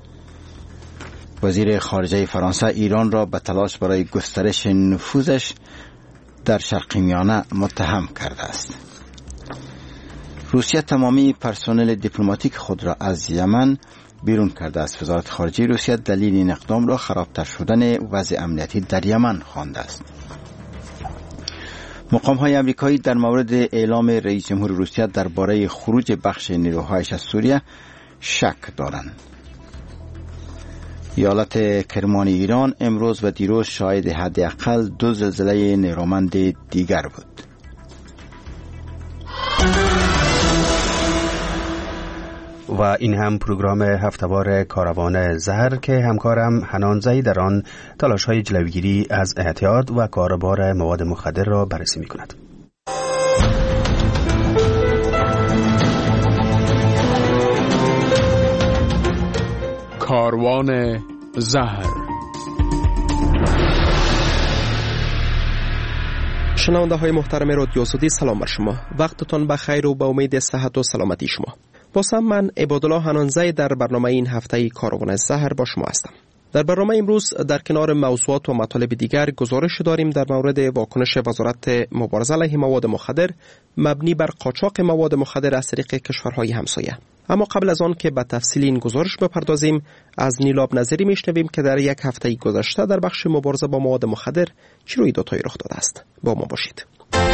وزیر خارجه فرانسه ایران را به تلاش برای گسترش نفوذش در شرق میانه متهم کرده است. روسیه تمامی پرسنل دیپلماتیک خود را از یمن بیرون کرده است. وزارت خارجه روسیه دلیل این اقدام را خرابتر شدن وضع امنیتی در یمن خوانده است. مقام‌های آمریکایی در مورد اعلام رئیس جمهور روسیه درباره خروج بخش نیروهایش از سوریه شک دارند. ایالت کرمان ایران امروز و دیروز شاهد حداقل دو زلزله نیرومند دیگر بود. و این هم پروگرام هفتهوار کاروان زهر که همکارم حنان زئی در آن تلاش‌های جلوگیری از اعتیاد و کاروبار مواد مخدر را بررسی می‌کند. کاروان زهر. شنونده های محترم رادیو آزادی، سلام بر شما. وقتتان بخیر و به امید صحت و سلامتی شما. باسم من عبادالله حنان زئی در برنامه این هفته کاروان زهر با شما هستم. در برنامه امروز در کنار موضوعات و مطالب دیگر گزارش داریم در مورد واکنش وزارت مبارزه علیه مواد مخدر مبنی بر قاچاق مواد مخدر از طریق کشورهای همسایه. اما قبل از آن که به تفصیل این گزارش بپردازیم، از نیلاب نظری میشنویم که در یک هفته گذشته در بخش مبارزه با مواد مخدر چه رویدادهایی رخ داده است. با ما باشید.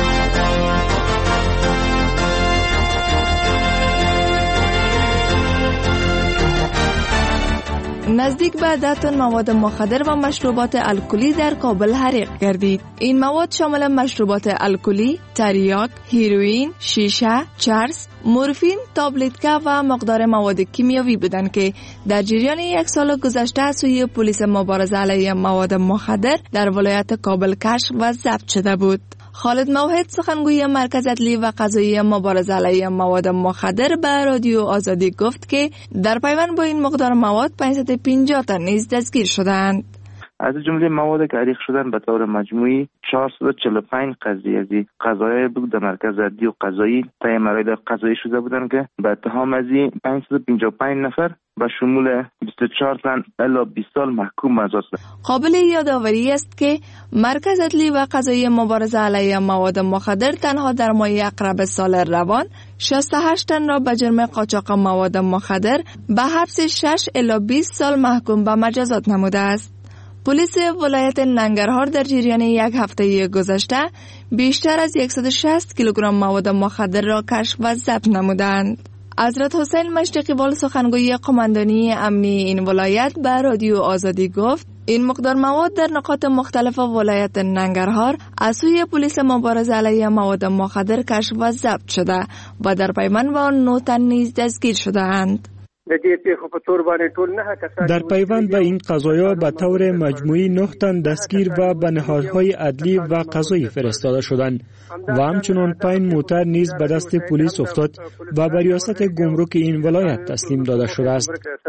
نزدیک به ده تن مواد مخدر و مشروبات الکلی در کابل حریق گردید. این مواد شامل مشروبات الکلی، تریاک، هیروئین، شیشه، چرس، مورفین، تابلتکا و مقدار مواد کیمیاوی بودند که در جریان یک سال گذشته از سوی پلیس مبارزه علیه مواد مخدر در ولایت کابل کشف و ضبط شده بود. خالد موحد سخنگوی مرکز عدلی و قضایی مبارزه علیه مواد مخدر به رادیو آزادی گفت که در پیوند با این مقدار مواد پانصد و پنجاه تن نیز دستگیر شدند. از جمله مواد که حریق شدن به طور مجموعی چهارصد و چهل و پنج قضیه از قضایای بود در مرکز عدلی و قضایی طی مراحل قضایی شده بودند که به اتهام از پانصد و پنجاه و پنج نفر به شمول بیست و چهار تن الی بیست سال محکوم مجاز شد. قابل یادآوری است که مرکز عدلی و قضایی مبارزه علیه مواد مخدر تنها در ماه اقرب سال روان شصت و هشت تن را به جرم قاچاق مواد مخدر به حبس شش الی بیست سال محکوم به مجازات نموده است. پلیس ولایت ننگرهار در جریان یک هفته گذشته بیشتر از صد و شصت کیلوگرم مواد مخدر را کشف و ضبط نمودند. حضرت حسین مشرقی‌وال سخنگوی قماندانی امنی این ولایت به رادیو آزادی گفت این مقدار مواد در نقاط مختلف ولایت ننگرهار از سوی پلیس مبارزه علیه مواد مخدر کشف و ضبط شده و در پیوند با نه تن نیز دستگیر شده‌اند. در پیوند به این قضایا به طور مجموعی نه تن دستگیر و به نهادهای عدلی و قضایی فرستاده شدند و همچنان پنج موتر نیز به دست پلیس افتاد و به ریاست گمرک این ولایت تسلیم داده شده است.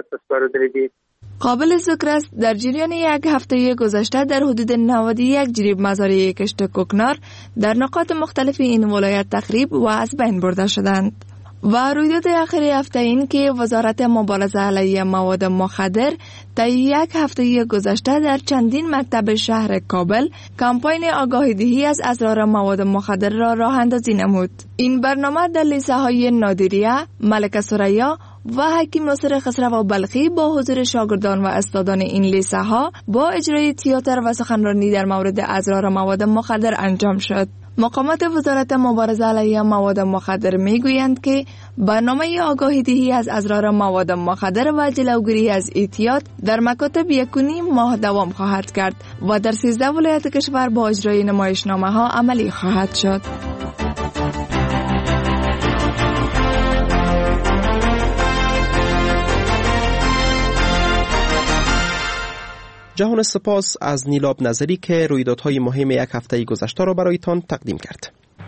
قابل ذکر است در جریان یک هفته گذشته در حدود نود و یک جریب مزارع کشت کوکنار در نقاط مختلف این ولایت تخریب و از بین برده شدند. و رویداد اخیر هفته این که وزارت مبارزه علیه مواد مخدر تا یک هفته گذشته در چندین مکتب شهر کابل کمپاین آگاهی دهی از اضرار مواد مخدر را راه اندازی نمود. این برنامه در لیسه های نادریه، ملکه ثریا و حکیم ناصر خسرو بلخی با حضور شاگردان و استادان این لیسه ها با اجرای تئاتر و سخنرانی در مورد اضرار مواد مخدر انجام شد. مقامات وزارت مبارزه علیه مواد مخدر میگویند که برنامه آگاهی دهی از اضرار مواد مخدر و جلوگیری از اعتیاد در مکاتب یک و نیم ماه دوام خواهد کرد و در سیزده ولایت کشور با اجرای نمایشنامه ها عملی خواهد شد. جهان سپاس از نیلاب نظری که رویدادهای مهم یک هفته گذشته را برایتان تقدیم کرد.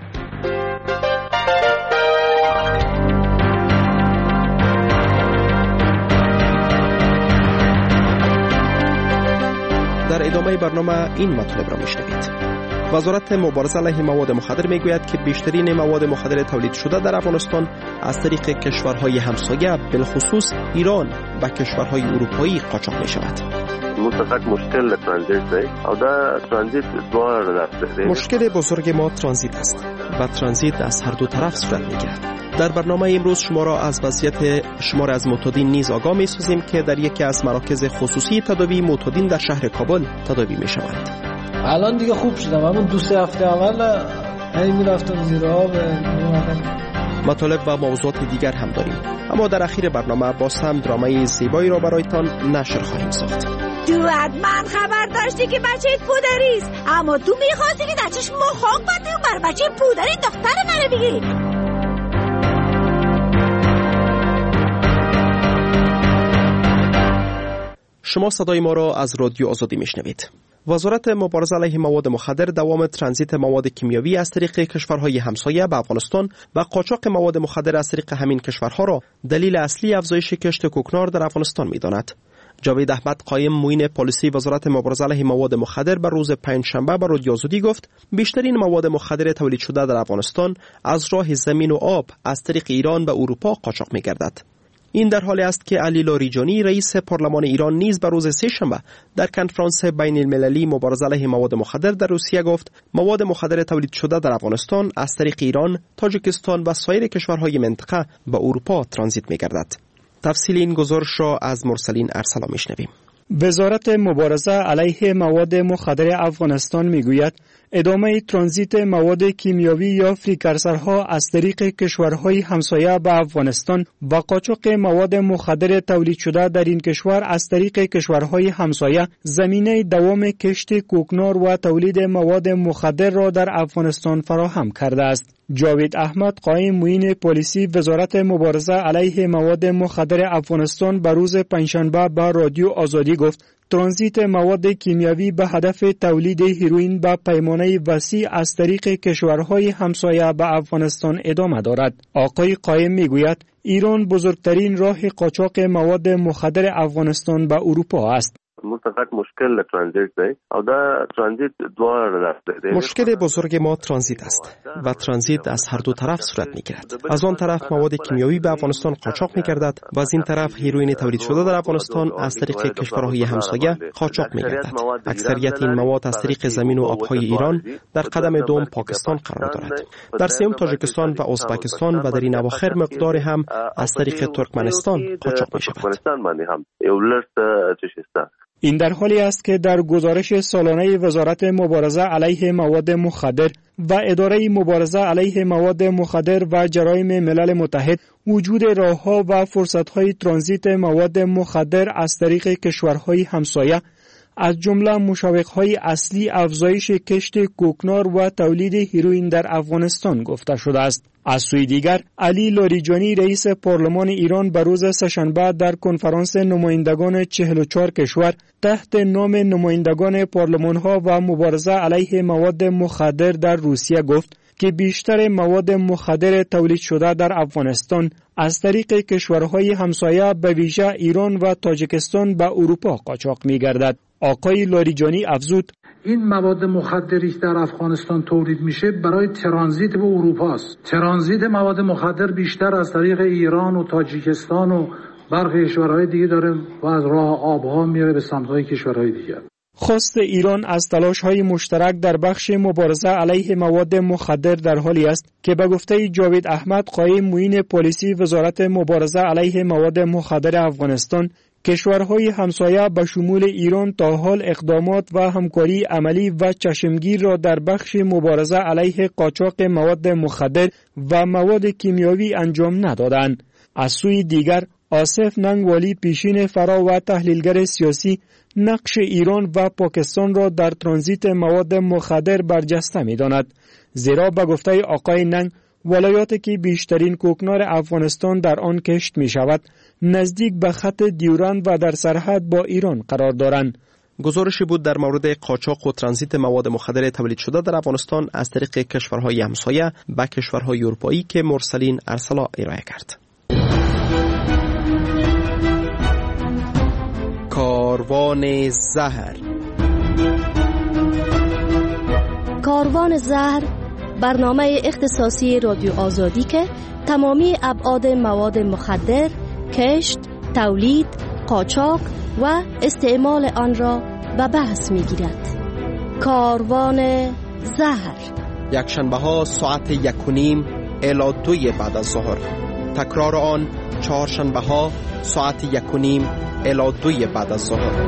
در ادامه برنامه این مطلب را میشنوید. وزارت مبارزه علیه مواد مخدر میگوید که بیشترین مواد مخدر تولید شده در افغانستان از طریق کشورهای همسایه بالخصوص ایران و کشورهای اروپایی قاچاق می شود. مستقق مشکل ترانزیت دی او دا ترانزیت دوار دسته. مشکل بزرگ ما ترانزیت است و ترانزیت از هر دو طرف صورت میگیرد. در برنامه امروز شما را از وضعیت شمار از معتادین نیز آگاه می سازیم که در یکی از مراکز خصوصی تداوی معتادین در شهر کابل تداوی می شوند. الان دیگه خوب شدم، همون دو سه هفته اول هی میرفتم زیر آب. مطالب و موضوعات دیگر هم داریم، اما در اخیر برنامه باز هم درامای زیبایی را برایتان نشر خواهیم ساخت. تو حتما خبر داشتی که بچه پودریست، اما تو میخواستی که دچش مخاق بدی و بر بچه پودری دختر منو بگی. شما صدای ما را از رادیو آزادی میشنوید. وزارت مبارزه علیه مواد مخدر دوام ترانزیت مواد کیمیاوی از طریق کشورهای همسایه به افغانستان و قاچاق مواد مخدر از طریق همین کشورها را دلیل اصلی افزایش کشت کوکنار در افغانستان می‌داند. جاوید احمد قایم معین پالیسی وزارت مبارزه علیه مواد مخدر بر روز پنجشنبه به رادیو آزادی گفت بیشترین مواد مخدر تولید شده در افغانستان از راه زمین و آب از طریق ایران به اروپا قاچاق می‌گردد. این در حالی است که علی لاریجانی رئیس پارلمان ایران نیز به روز سه‌شنبه در کنفرانس بین المللی مبارزه علیه مواد مخدر در روسیه گفت مواد مخدر تولید شده در افغانستان از طریق ایران، تاجیکستان و سایر کشورهای منطقه به اروپا ترانزیت می‌گردد. تفصیل این گزارش را از مرسلین ارسلا می‌شنویم. وزارت مبارزه علیه مواد مخدر افغانستان میگوید ادامه ترانزیت مواد کیمیاوی یا فریکرسرها از طریق کشورهای همسایه به افغانستان و قاچاق مواد مخدر تولید شده در این کشور از طریق کشورهای همسایه زمینه دوام کشت کوکنار و تولید مواد مخدر را در افغانستان فراهم کرده است. جاوید احمد قایم معین پالیسی وزارت مبارزه علیه مواد مخدر افغانستان به روز پنجشنبه به رادیو آزادی گفت ترانزیت مواد کیمیاوی به هدف تولید هیروئین به پیمانه وسیع از طریق کشورهای همسایه به افغانستان ادامه دارد. آقای قایم میگوید ایران بزرگترین راه قاچاق مواد مخدر افغانستان به اروپا است. مستقط مشکل ترانزیت دی او دا ترانزیت دوار ده. مشکل بزرگ ما ترانزیت است و ترانزیت از هر دو طرف صورت میگیرد. از آن طرف مواد کیمیایی به افغانستان قاچاق میگردد و از این طرف هیروئین تولید شده در افغانستان از طریق کشورهای همسایه قاچاق میگردد. اکثریت این مواد از طریق زمین و آبهای ایران در قدم دوم پاکستان قرار دارد. در سوم تاجیکستان و ازبکستان و در این اواخر مقدار هم از طریق ترکمنستان قاچاق میشود. این در حالی است که در گزارش سالانه وزارت مبارزه علیه مواد مخدر و اداره مبارزه علیه مواد مخدر و جرایم ملل متحد وجود راه‌ها و فرصت‌های ترانزیت مواد مخدر از طریق کشورهای همسایه از جمله مشوق‌های اصلی افزایش کشت کوکنار و تولید هیروئین در افغانستان گفته شده است. از سوی دیگر علی لاریجانی رئیس پارلمان ایران به روز سه‌شنبه در کنفرانس نمایندگان چهل و چهار کشور تحت نام نمایندگان پارلمان‌ها و مبارزه علیه مواد مخدر در روسیه گفت که بیشتر مواد مخدر تولید شده در افغانستان از طریق کشورهای همسایه به ویژه ایران و تاجیکستان به اروپا قاچاق می‌گردد. آقای لاریجانی افزود: این مواد مخدری که در افغانستان تولید میشه برای ترانزیت به اروپا است. ترانزیت مواد مخدر بیشتر از طریق ایران و تاجیکستان و برخی کشورهای دیگه داره و از راه آبها میره به سمت‌های کشورهای دیگه. خواست ایران از تلاش‌های مشترک در بخش مبارزه علیه مواد مخدر در حالی است که به گفته جاوید احمد قائم معین پالیسی وزارت مبارزه علیه مواد مخدر افغانستان، کشورهای همسایه به شمول ایران تا حال اقدامات و همکاری عملی و چشمگیر را در بخش مبارزه علیه قاچاق مواد مخدر و مواد کیمیاوی انجام ندادند. از سوی دیگر آصف ننگوالی پیشین فرا و تحلیلگر سیاسی نقش ایران و پاکستان را در ترانزیت مواد مخدر برجسته می‌داند، زیرا به گفته آقای ننگ ولایاتی که بیشترین کوکنار افغانستان در آن کشت می شود نزدیک به خط دیورند و در سرحد با ایران قرار دارند. گزارشی بود در مورد قاچاق و ترانزیت مواد مخدر تولید شده در افغانستان از طریق کشورهای همسایه به کشورهای اروپایی که مرسلین ارسلا ارائه کرد. کاروان زهر. کاروان زهر برنامه اختصاصی رادیو آزادی که تمامی ابعاد مواد مخدر، کشت، تولید، قاچاق و استعمال آن را به بحث می‌گیرد. کاروان زهر یک شنبه ها ساعت یک و نیم الی دوی بعد از ظهر. تکرار آن چهار شنبه ها ساعت یک و نیم الی دوی بعد از ظهر.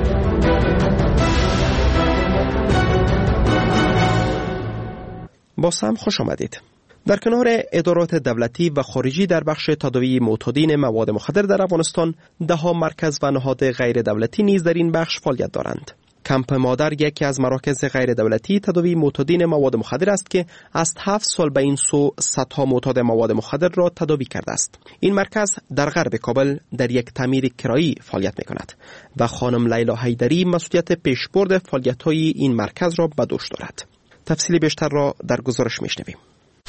با سم خوش آمدید. در کنار ادارات دولتی و خارجی در بخش تداوی معتادین مواد مخدر در افغانستان، ده‌ها مرکز و نهاد غیر دولتی نیز در این بخش فعالیت دارند. کمپ مادر یکی از مراکز غیر دولتی تداوی معتادین مواد مخدر است که از هفت سال به این سو صدها معتاد مواد مخدر را تداوی کرده است. این مرکز در غرب کابل در یک تعمیر کرایی فعالیت می‌کند و خانم لیلا حیدری مسئولیت پیشبرد فعالیت‌های این مرکز را به دوش دارد. تفصیل بیشتر را در گزارش میشنویم.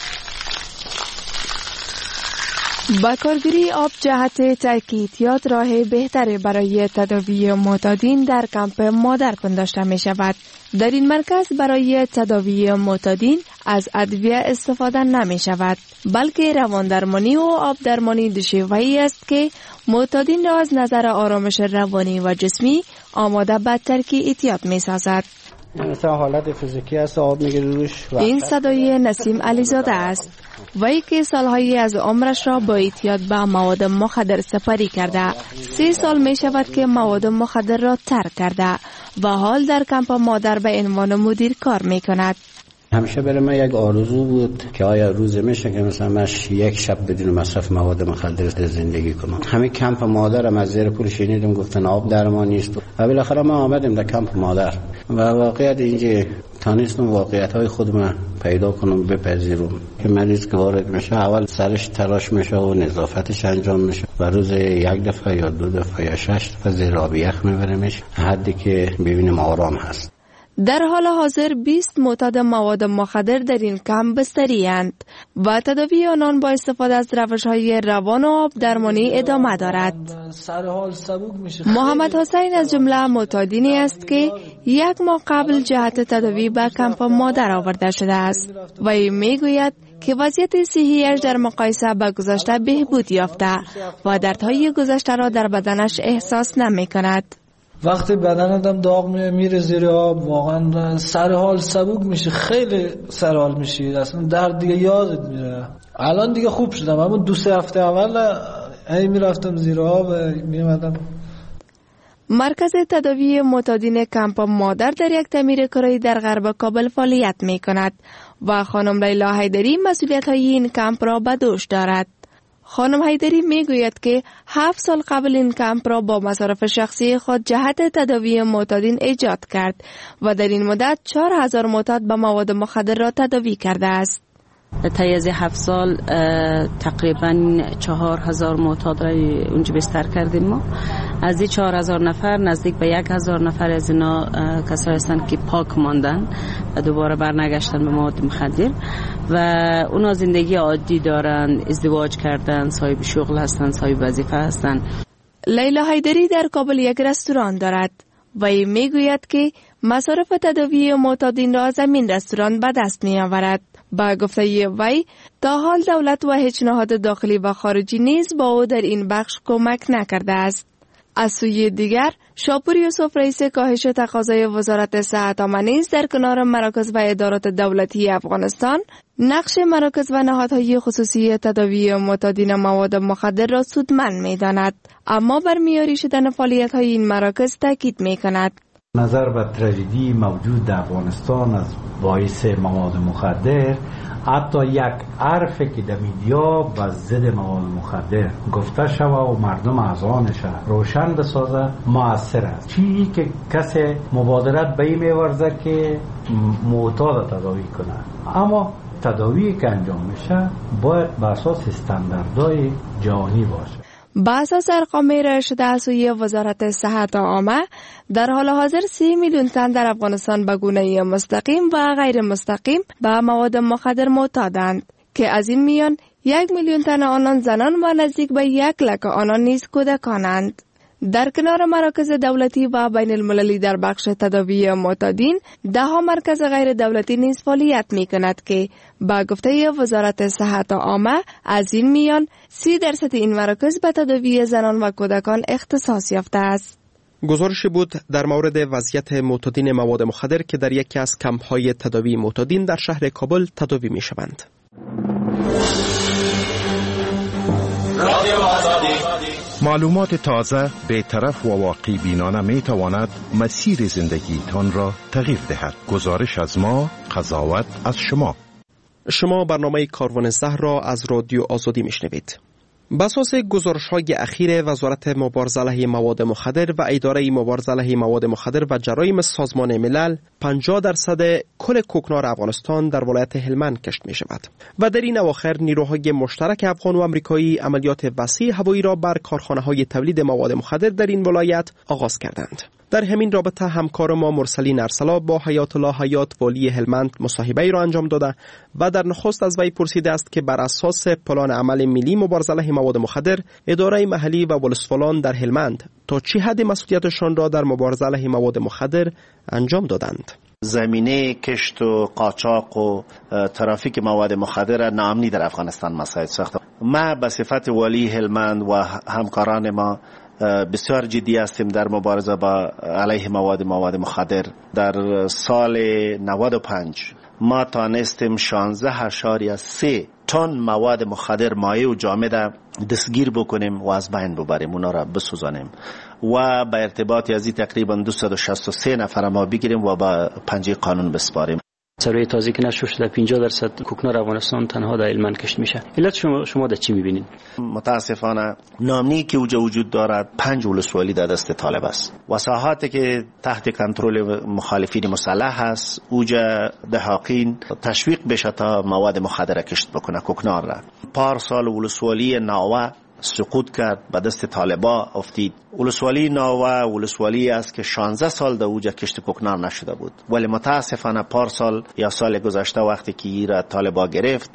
با کارگیری آب جهت تاکیدیات راه بهتری برای تداوی معتادین در کمپ مادر پنداشته می شود. در این مرکز برای تداوی معتادین از ادویه استفاده نمی شود، بلکه روان درمانی و آب درمانی دوشیوه‌ای است که معتادین را از نظر آرامش روانی و جسمی آماده به ترک اعتیاد می سازد. مثلا حالت فیزیکی است، آب میگیره روش. این صدای نسیم علیزاده است، وی که سالهایی از عمرش را با اعتیاد به مواد مخدر سپری کرده. سی سال می شود که مواد مخدر را ترک کرده و حال در کمپ مادر به عنوان مدیر کار می کند. همیشه برای من یک آرزو بود که آیا روزی میشه که مثلا من یک شب بدون مصرف مواد مخدر زندگی کنم. همین کمپ مادرم از زیر پول شنیدم گفتن آب درمانی است و بالاخره ما آمدیم در کمپ مادر و واقعیت اینجا تانستم واقعیت های خودم پیدا کنم، بپذیرم که مریض که وارد میشه اول سرش تراش میشه و نظافتش انجام میشه و روز یک دفعه یا دو دفعه یا شش دفعه زیر آب یخ میبرمش حدی که ببینیم آرام هست. در حال حاضر بیست معتاد مواد مخدر در این کمپ بستری اند و تداوی آنان با استفاده از روش‌های روان و آب درمانی ادامه دارد. محمد حسین از جمله معتادینی است که یک ماه قبل جهت تداوی به کمپ مادر آورده شده است و او میگوید که وضعیت صحیش در مقایسه با گذشته بهبود یافته و دردهای گذشته را در بدنش احساس نمی کند. وقتی بدن آدم داغ میره زیر آب واقعا سر حال سبک میشه، خیلی سر حال میشه، اصلا درد دیگه یادت میره. الان دیگه خوب شدم، اما دو سه هفته اول هی میرفتم زیر آب میومدم. مرکز تداوی معتادین کمپ مادر در یک تعمیر کرایی در غرب کابل فعالیت می کند و خانم لیلا حیدری مسئولیت های این کمپ را به دوش دارد. خانم حیدری می گوید که هفت سال قبل این کمپ را با مصارف شخصی خود جهت تداوی معتادین ایجاد کرد و در این مدت چهار هزار معتاد به مواد مخدر را تداوی کرده است. طی از هفت سال تقریبا چهار هزار معتاد را اونجا بستر کردیم ما. از این چهار هزار نفر نزدیک به یک هزار نفر از اینا کسایی هستند که پاک ماندن و دوباره برنگشتن به مواد مخدر و اونا زندگی عادی دارن، ازدواج کردن، صاحب شغل هستن، صاحب وظیفه هستن. لیلا حیدری در کابل یک رستوران دارد و ای میگوید که مصارف تداوی معتادین را از این رستوران به دست می آورد. با گفته وی تا حال دولت و هیچ نهاد داخلی و خارجی نیز با او در این بخش کمک نکرده است. از سوی دیگر شاپور یوسف رئیس کاهش تقاضای وزارت صحت عامه نیز در کنار مراکز و ادارات دولتی افغانستان نقش مراکز و نهادهای خصوصی تداوی معتادین مواد مخدر را سودمند می‌داند، اما بر معیاری شدن فعالیت‌های این مراکز تاکید می‌کند. نظر به تراژدی موجود در افغانستان از باعث مواد مخدر، حتی یک حرف که در میدیا و ضد مواد مخدر گفته شوه و مردم اذهانش روشن بسازه مؤثر است. چیزی که کسی مبادرت به این میورزه که معتاد تداوی کنه، اما تداوی که انجام میشه باید به اساس استانداردهای جهانی باشه. با اساس ارقام ارائه شده از سوی وزارت صحت عامه در حال حاضر سی میلیون تن در افغانستان به گونه مستقیم و غیر مستقیم به مواد مخدر معتادند که از این میان یک میلیون تن آنان زنان و نزدیک به یک لک آنان نیز کودکانند. در کنار مراکز دولتی و بین المللی در بخش تداوی معتادین، ده ها مرکز غیر دولتی نیز فعالیت می کند که با گفته وزارت صحت عامه از این میان سی درصد این مراکز به تداوی زنان و کودکان اختصاص یافته است. گزارش بود در مورد وضعیت معتادین مواد مخدر که در یکی از کمپ‌های تداوی معتادین در شهر کابل تداوی می شوند. معلومات تازه به طرف و واقعی بینانه می تواند مسیر زندگی تان را تغییر دهد. گزارش از ما، قضاوت از شما. شما برنامه کاروان زهر را از رادیو آزادی میشنوید. بر اساس گزارش‌های اخیر وزارت مبارزه علیه مواد مخدر و اداره مبارزه علیه مواد مخدر و جرایم سازمان ملل، پنجاه درصد کل کوکنار افغانستان در ولایت هلمند کشت می شود و در این اواخر نیروهای مشترک افغان و آمریکایی عملیات وسیع هوایی را بر کارخانه‌های تولید مواد مخدر در این ولایت آغاز کردند. در همین رابطه همکار ما مرسلین ارسلا با حیات الله حیات والی هلمند مصاحبه‌ای را انجام داده و در نخست از وی پرسیده است که بر اساس پلان عمل ملی مبارزه علیه مواد مخدر، اداره محلی و ولسوالیان در هلمند تا چه حد مسئولیتشان را در مبارزه علیه مواد مخدر انجام دادند. زمینه کشت و قاچاق و ترافیک مواد مخدر ناامنی در افغانستان مساعد ساخته. ما به صفت والی هلمند و همکاران ما بسیار جدی هستیم در مبارزه با علیه مواد مواد مخدر. در سال نود و پنج ما تانستیم شانزده اشاریه سه تن مواد مخدر مایع و جامد دستگیر بکنیم و از بین ببریم، اونا را بسوزانیم و به ارتباط از این تقریبا دویست و شصت و سه نفر ما بگیریم و با پنجه قانون بسپاریم. سروی تازه که نشر شده پنجاه درصد کوکنار افغانستان تنها در هلمند کشت میشه. علت شما شما در چی میبینید؟ متاسفانه ناامنی که اوجا وجود دارد پنج ولسوالی در دست طالب است. وساحاتی که تحت کنترل مخالفین مسلح است، اوجا دهاقین تشویق بشه تا مواد مخدر کشت بکنه کوکنار را. پار سال ولسوالی ناوه سقوط کرد، به دست طالبا افتید. ولسوالی ناوه ولسوالی است که شانزده سال در اوجه کشت کوکنار نشده بود، ولی متاسفانه پارسال یا سال گذشته وقتی که ایرا طالبا گرفت،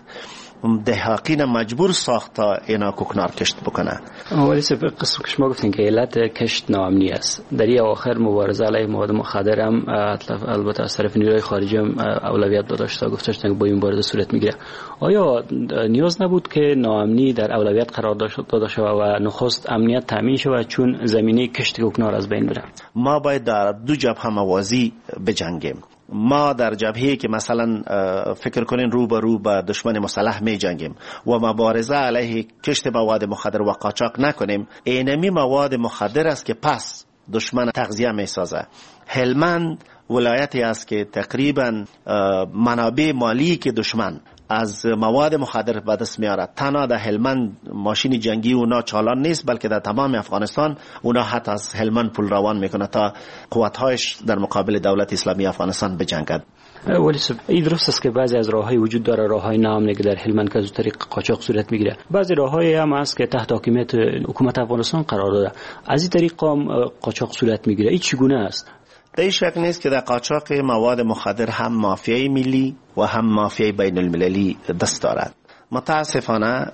دهاقین مجبور ساخت تا اینا کوکنار کشت بکنه. ولی سپر قسم که شما گفتین که علت کشت ناامنی است. در این آخر مبارزه علیه مواد مخدر هم البته از طرف نیروهای خارجی هم اولویت داشته، گفتن که با این مبارزه صورت میگیره. آیا نیاز نبود که ناامنی در اولویت قرار داده شود و نخست امنیت تامین شود چون زمینه کشت کوکنار از بین بره؟ ما باید در دو جبهه موازی بجنگیم. ما در جبهه‌ای که مثلا فکر کنین رو به رو با دشمن مسلح می جنگیم و مبارزه علیه کشت مواد مخدر و قاچاق نکنیم، اینمی مواد مخدر است که پس دشمن تغذیه می سازه. هلمند ولایتی است که تقریبا منابع مالی که دشمن از مواد مخدر به دست میاره، تنها در هلمند ماشین جنگی اونا چالان نیست، بلکه در تمام افغانستان اونا حتی از هلمند پول روان میکنه تا قوتهایش در مقابل دولت اسلامی افغانستان بجنگد. ولی این درست است که بعضی از راههای وجود داره، راههای ناامنی که در هلمند که از طریق قاچاق صورت میگیره. بعضی راههای هم هست که تحت حاکمیت حکومت افغانستان قرار داده، از این طریق قاچاق صورت میگیره. این چگونه است؟ در شک نیست که در قاچاق مواد مخدر هم مافیای ملی و هم مافیای بین المللی دست دارد. متاسفانه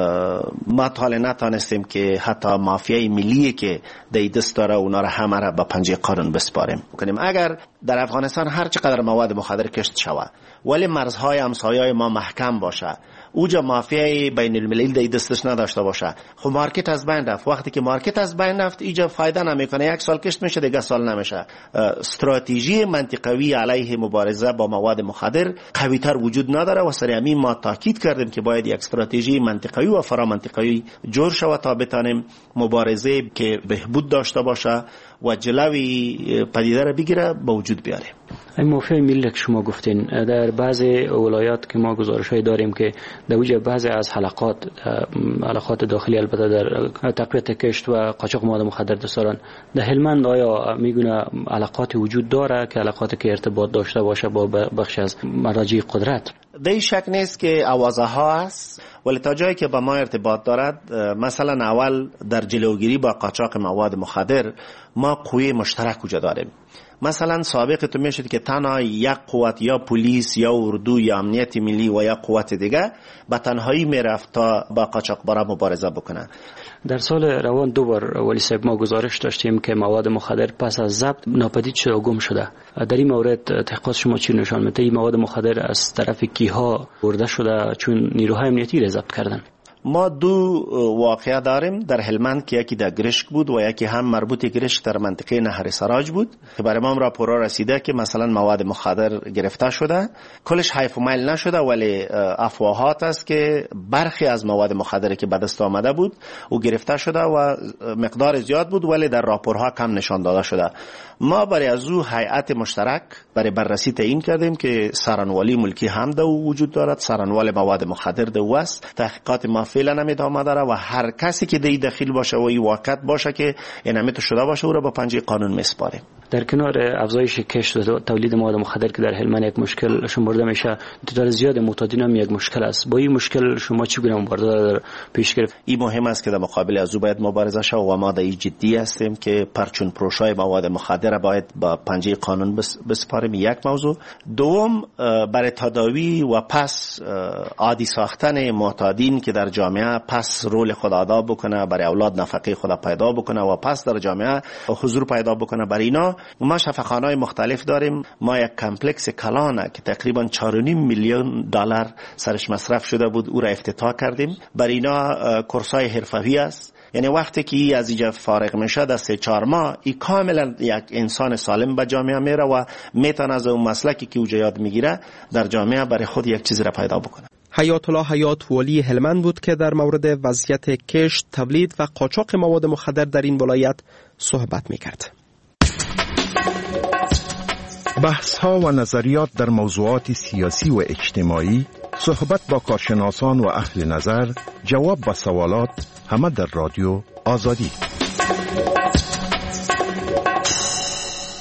ما تا نتانستیم که حتی مافیای ملی که در دست داره اونا را همه را به پنجه قانون بسپاریم کنیم. اگر در افغانستان هر چقدر مواد مخدر کشت شود ولی مرزهای همسایه‌های ما محکم باشه، اوجا مافیای بین المللی در دستش نداشته باشه، خب مارکت از بین رفت. وقتی که مارکت از بین رفت ایجا فایده نمیکنه، یک سال کشت میشه دیگه سال نمیشه. استراتژی منطقوی علیه مبارزه با مواد مخدر قوی‌تر وجود نداره و سر همین ما تاکید کردیم که باید یک استراتژی منطقوی و فرامنطقوی جور شود تا بتانیم مبارزه که بهبود داشته باشه و جلوی پدیده را بگیره به وجود بیاره. این موفق ملی که شما گفتین، در بعضی ولایات که ما گزارش‌های داریم که در وجه بعضی از حلقات حلقات داخلی البته در تقویت کشت و قاچاق مواد مخدر دستارن، در هلمند آیا میگونه حلقات وجود داره که حلقاتی که ارتباط داشته باشه با بخش از مراجع قدرت؟ در شک نیست که آوازه ها هست، ولی تا جایی که با ما ارتباط دارد، مثلا اول در جلوگیری با قاچاق مواد مخدر ما قوه مشترک وجود داریم. مثلا سابق تو میشد که تنها یک قوت یا پلیس یا اردو یا امنیت ملی و یا قوت دیگه به تنهایی میرفت تا با قاچاقبرا مبارزه بکنه. در سال روان دو بار ولی صاحب ما گزارش داشتیم که مواد مخدر پس از ضبط ناپدید شده و گم شده. در این مورد تحقیقات شما چی نشان میده؟ این مواد مخدر از طرف کیها برده شده چون نیروهای امنیتی را ضبط کردن؟ ما دو واقعه داریم در هلمند که یکی در گرشک بود و یکی هم مربوط گرشک در منطقه نهر سراج بود که برای ما راپورا رسیده که مثلا مواد مخدر گرفته شده. کلش حیف و میل نشده ولی افواهات است که برخی از مواد مخدری که به دست آمده بود و گرفته شده و مقدار زیاد بود ولی در راپورها کم نشان داده شده. ما برای از او هیئت مشترک برای بررسی تعیین کردیم که سرانوالی ملکی هم در وجود دارد، سرانوال مواد مخدر در او است. تحقیقات ما فعلا ادامه داره و هر کسی که دی دخیل باشه و این واقعیت باشه که انمیت شده باشه او را با پنجه قانون میسپاریم. در کنار افزایش کشت و تولید مواد مخدر که در هلمند یک مشکل شمرده میشه، تعداد زیاد معتادین هم یک مشکل است. با این مشکل شما چی گونه مبارزه در پیش گرفت؟ این مهم است که در مقابل از او باید مبارزه شه و ما در این جدی هستیم که پرچون پروشای مواد مخدر باید با پنجه قانون بسپاریم. یک موضوع. دوم، برای تداوی و پس عادی ساختن معتادین که در جامعه پس رول خود ادا بکنه، برای اولاد نفقه خود پیدا بکنه و پس در جامعه حضور پیدا بکنه، برای اینا ما شفاخانه‌های مختلف داریم. ما یک کمپلکس کلانه که تقریبا چهار و نیم میلیون دلار سرش مصرف شده بود او را افتتاح کردیم. برای اینا کورسای حرفه‌ای است، یعنی وقتی که از اینجا فارغ میشه در سه چهار ماه این کاملا یک انسان سالم به جامعه میره و میتونه از اون مسلکی که اوجا یاد میگیره در جامعه برای خود یک چیزی را پیدا بکنه. حیات الله حیات ولی هلمند بود که در مورد وضعیت کشت، تولید و قاچاق مواد مخدر در این ولایت صحبت میکرد. بحث ها و نظریات در موضوعات سیاسی و اجتماعی، صحبت با کارشناسان و اهل نظر، جواب به سوالات، همه در رادیو آزادی.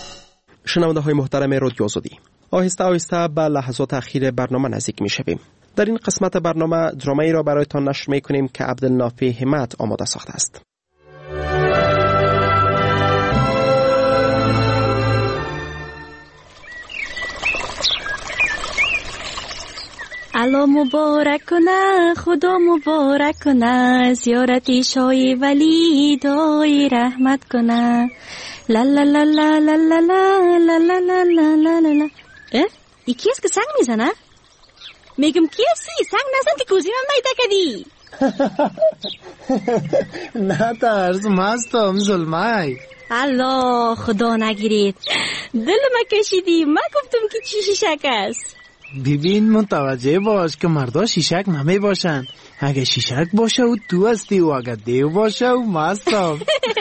شنونده های محترم رادیو آزادی، آهسته آهسته به لحظات اخیر برنامه نزدیک می شویم. در این قسمت برنامه درامه‌ای را برایتان نشر می‌کنیم که عبدالنافع همت آماده ساخته است. الله مبارک کنه، خدا مبارک کنه، زیارت شای ولی دای رحمت کنه. لا لا لا لا لا لا لا لا لا لا لا لا لا. اه؟ ای کیست که سنگ میزنه؟ میگم کیستی؟ سنگ نزن که کوزی من میده کدی. نه ترس، مستم ظلمای. الله خدا نگیرید، دل ما کشیدی. من گفتم که چی شیشک است. ببین متوجه باش که مردا شیشک نمی باشن. اگه شیشک باشه و تو هستی و اگه دیو باشه و مستم.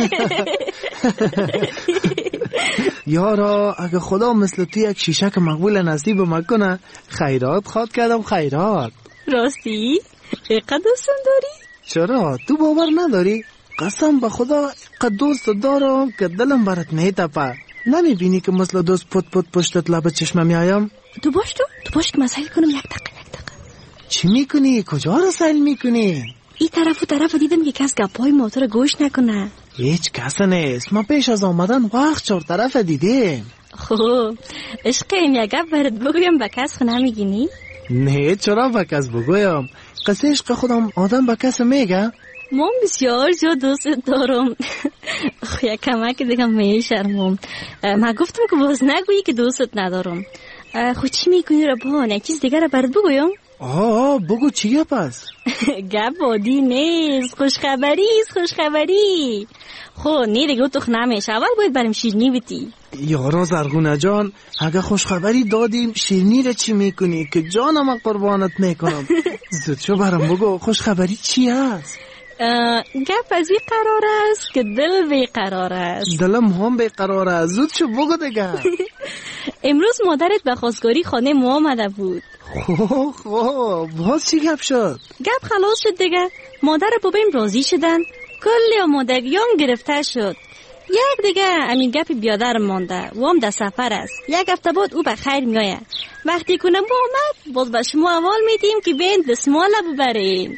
یارا اگه خدا مثل تو یک شیشک مقبول نصیب مکنه، خیرات خواد کردم خیرات. راستی؟ اینقدر دوستم داری؟ چرا؟ تو باور نداری؟ قسم به خدا اینقدر دوست دارم که دلم برات میتپه. نمیبینی که مثل دوست پت پت پشتت لب چشمم میایم؟ تو باش تو تو باش که من سیل کنم. یک دقیقه یک دقیقه. چی میکنی؟ کجا رو سیل میکنی؟ این طرف و طرف دیدم که کس گپای موتور گوش نکنه. هیچ کس نیست. ما پیش از آمدن وقت چهار طرف دیدیم. خوب عشقیم یک گپ برات بگویم به کس خو نمیگینی؟ نه چرا به کس بگویم؟ قصه عشق خودم آدم به کس میگه؟ من بسیار زیاد دوست دارم. یک کمک دیگه میشرمم. من گفتم که باز نگویی که دوستت ندارم. خود چی میکنی را بان؟ یک چیز دیگه را برات بگویم؟ آه بگو چیه پس؟ گپ بادی نیست، خوشخبری است. خوشخبری خب نه دیگه تو نمیشه. اول باید بریم شیرنی بیتی. یارا زرگونه جان، اگه خوشخبری دادیم شیرنی را چی میکنی که جانم قربانت میکنم؟ زود شو برام بگو خوشخبری چی هست؟ گپ از این قرار است که دل بیقرار است. دلم هم بیقرار است. زود شو بگو دیگه. امروز مادرت به خواستگاری خانه ما آمده بود. خواه خواه باز چی گپ شد؟ گپ خلاص شد دیگه. مادر بابایم راضی شدن، کلی آمادگیام گرفته شد. یک دیگه امین گپ بیادر مانده و هم در سفر است. یک هفته بعد او به خیر میآید. وقتی کنم با آمد باز به شما اول میدیم که بین دستمال ببرین.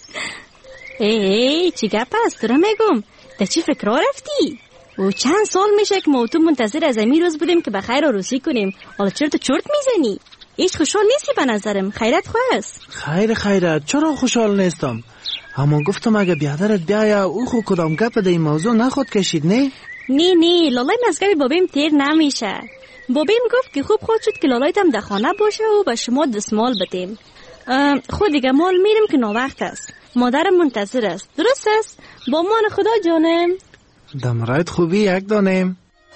ای چی گپ است؟ تو را میگم در چی فکر رفتی؟ و چند سال میشه که ما تو منتظر از امی روز بودیم که به خیر آروسی کنیم. حالا چرا تو چرت میزنی؟ هیچ خوشحال نیستی به نظرم. خیرت خواست؟ خیر خیرت چرا خوشحال نیستم؟ اما گفتم اگه بیادرت بیاید او خو کدام گپ در این موضوع نخود کشید نه؟ نه نه لالای مزگب بابیم تیر نمیشه. بابیم گفت که خوب خود شد که لالایت هم در خانه باشه و به شما دستمال بدیم. خود دیگه مال میرم که ناوقت است. مادرم منتظر است. درست است؟ با مان خدا جانم. دمرایت خوبی یک دانم.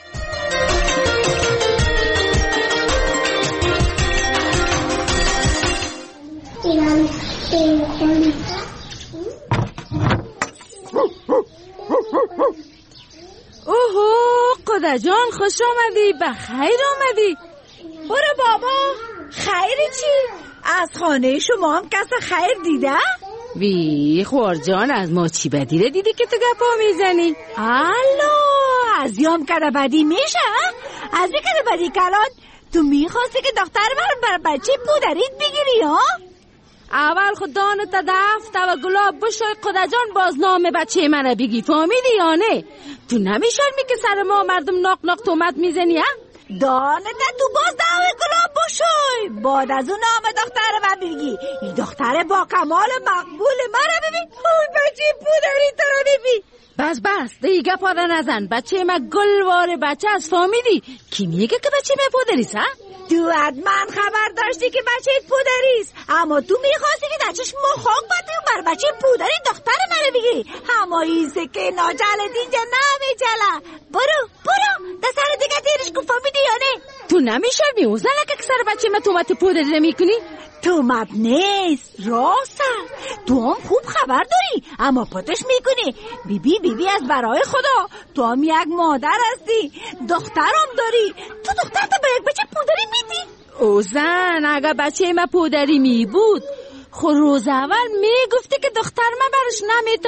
اوهو قدر جان خوش آمدی. بخیر آمدی. برو بابا. خیر چی؟ از خانه شما هم کس خیر دیده؟ وی خوار جان از ما چی بدیره دیدی که تو گپا میزنی؟ الو از یام کده بدی میشه؟ از بی کده بدی کلان تو میخواستی که دختر من بر بچه پودرید بگیری ها؟ اول خودانو تا دفته و گلاب بشوی قدر جان باز نام بچه من بگی. فهمیدی یا نه؟ تو نمیشرمی که سر ما مردم ناق ناق تومت میزنی ها؟ دانه تو باز دعوی گلاب بشوی بعد از اون نام دختر من بگی. این دختر با کمال مقبول من ببین. اوی بچه پودری تو رو ببین. بس بس دیگه پاده نزن. بچه من گلوار بچه از فهمیدی؟ کی میگه که بچه من پودریست ها؟ تو حتما خبر داشتی که بچه پودریست، اما تو میخواستی که دچش مخاق باتی و بر بچه پودری دختر من بگی. اما ایسه که ناجلت اینجا نمیجله. برو برو در سر دیگه تیرش کن. فهمیدی یا نه؟ تو نمیشرمی اوزن لکه که سر بچه من تومت پودری نمیکنی؟ تومت نیست راست. تو هم خوب خبر داری اما پتش میکنی. بیبی بیبی از برای خدا تو هم یک مادر هستی، دخترم داری. تو دختر تا به یک بچه پودری میدی؟ اوزن اگه بچه من پودری می بود خو روز اول میگفتی که دختر من برش نمیتم.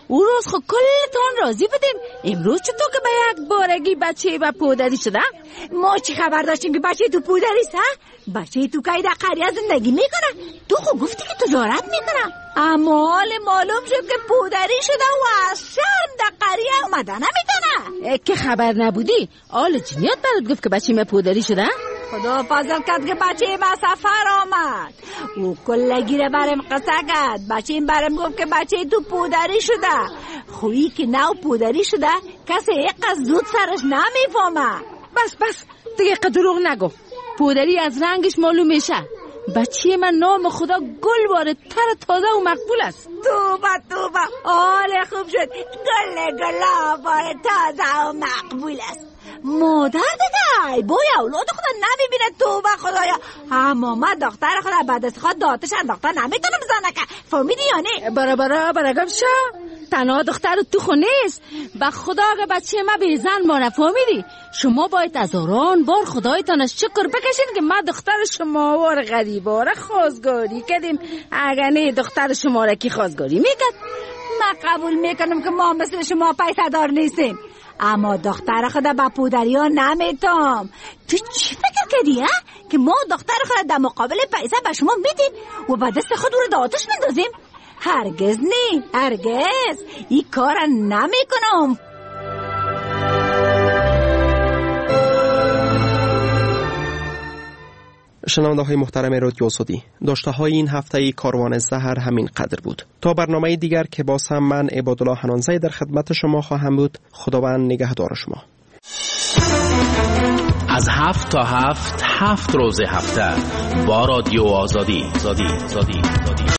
او روز خود کلتان راضی بودین، امروز چطور که به یک بارگی بچه و پودری شده؟ ما چی خبر داشتیم که بچه تو پودری است؟ بچه تو که در قریه زندگی میکنه. تو خود گفتی که تجارت میکنه، اما حال معلوم شد که پودری شده و از شرم در قریه اومده نمیتونه. که خبر نبودی؟ آل جنیات برات گفت که بچه ما پودری شده؟ خدا فضل کرد که بچه ما سفر آمد، او کلگی رو برم قصه کرد. بچه این برم گفت که بچه تو پودری شده. خویی که نو پودری شده کسی یک از زود سرش نمیفهمه. بس بس دیگه دروغ نگو، پودری از رنگش معلوم میشه. بچه من نام خدا گل وارد تر تازه و مقبول است. توبه توبه، حال خوب شد. گل گلا وارد تازه و مقبول است. مادر دیگه بای اولاد خدا نمیبینه. توبه خدایا، اما من دختر خدا بعد از خود داتش انداخته نمیتونه بزنه که. فهمیدی یا نه؟ برا برا برا گم شا تنها دختر تو خونه است. به خدا که بچه ما به زن ما نفهمیدی. شما باید از آران بار خدایتان شکر بکشین که ما دختر شما وار غریبا را خواستگاری کردیم. اگر نه دختر شما را کی خواستگاری میکرد؟ من قبول میکنم که ما مثل شما پیسه دار نیستیم، اما دختر خدا با پودری ها نمیتام. تو چی فکر کردی ها؟ که ما دختر خدا در مقابل پیسه به شما میدیم و با دست خود رو داتش میندازیم؟ هرگز نی، هرگز این کار نمیکنم. شنونده های محترم رادیو آزادی، داشته های این هفته کاروان زهر همین قدر بود. تا برنامه دیگر که باز هم من عبادالله حنانزی در خدمت شما خواهم بود. خداوند نگهدار شما. از هفت تا هفت هفت روز هفته با رادیو آزادی. آزادی. آزادی.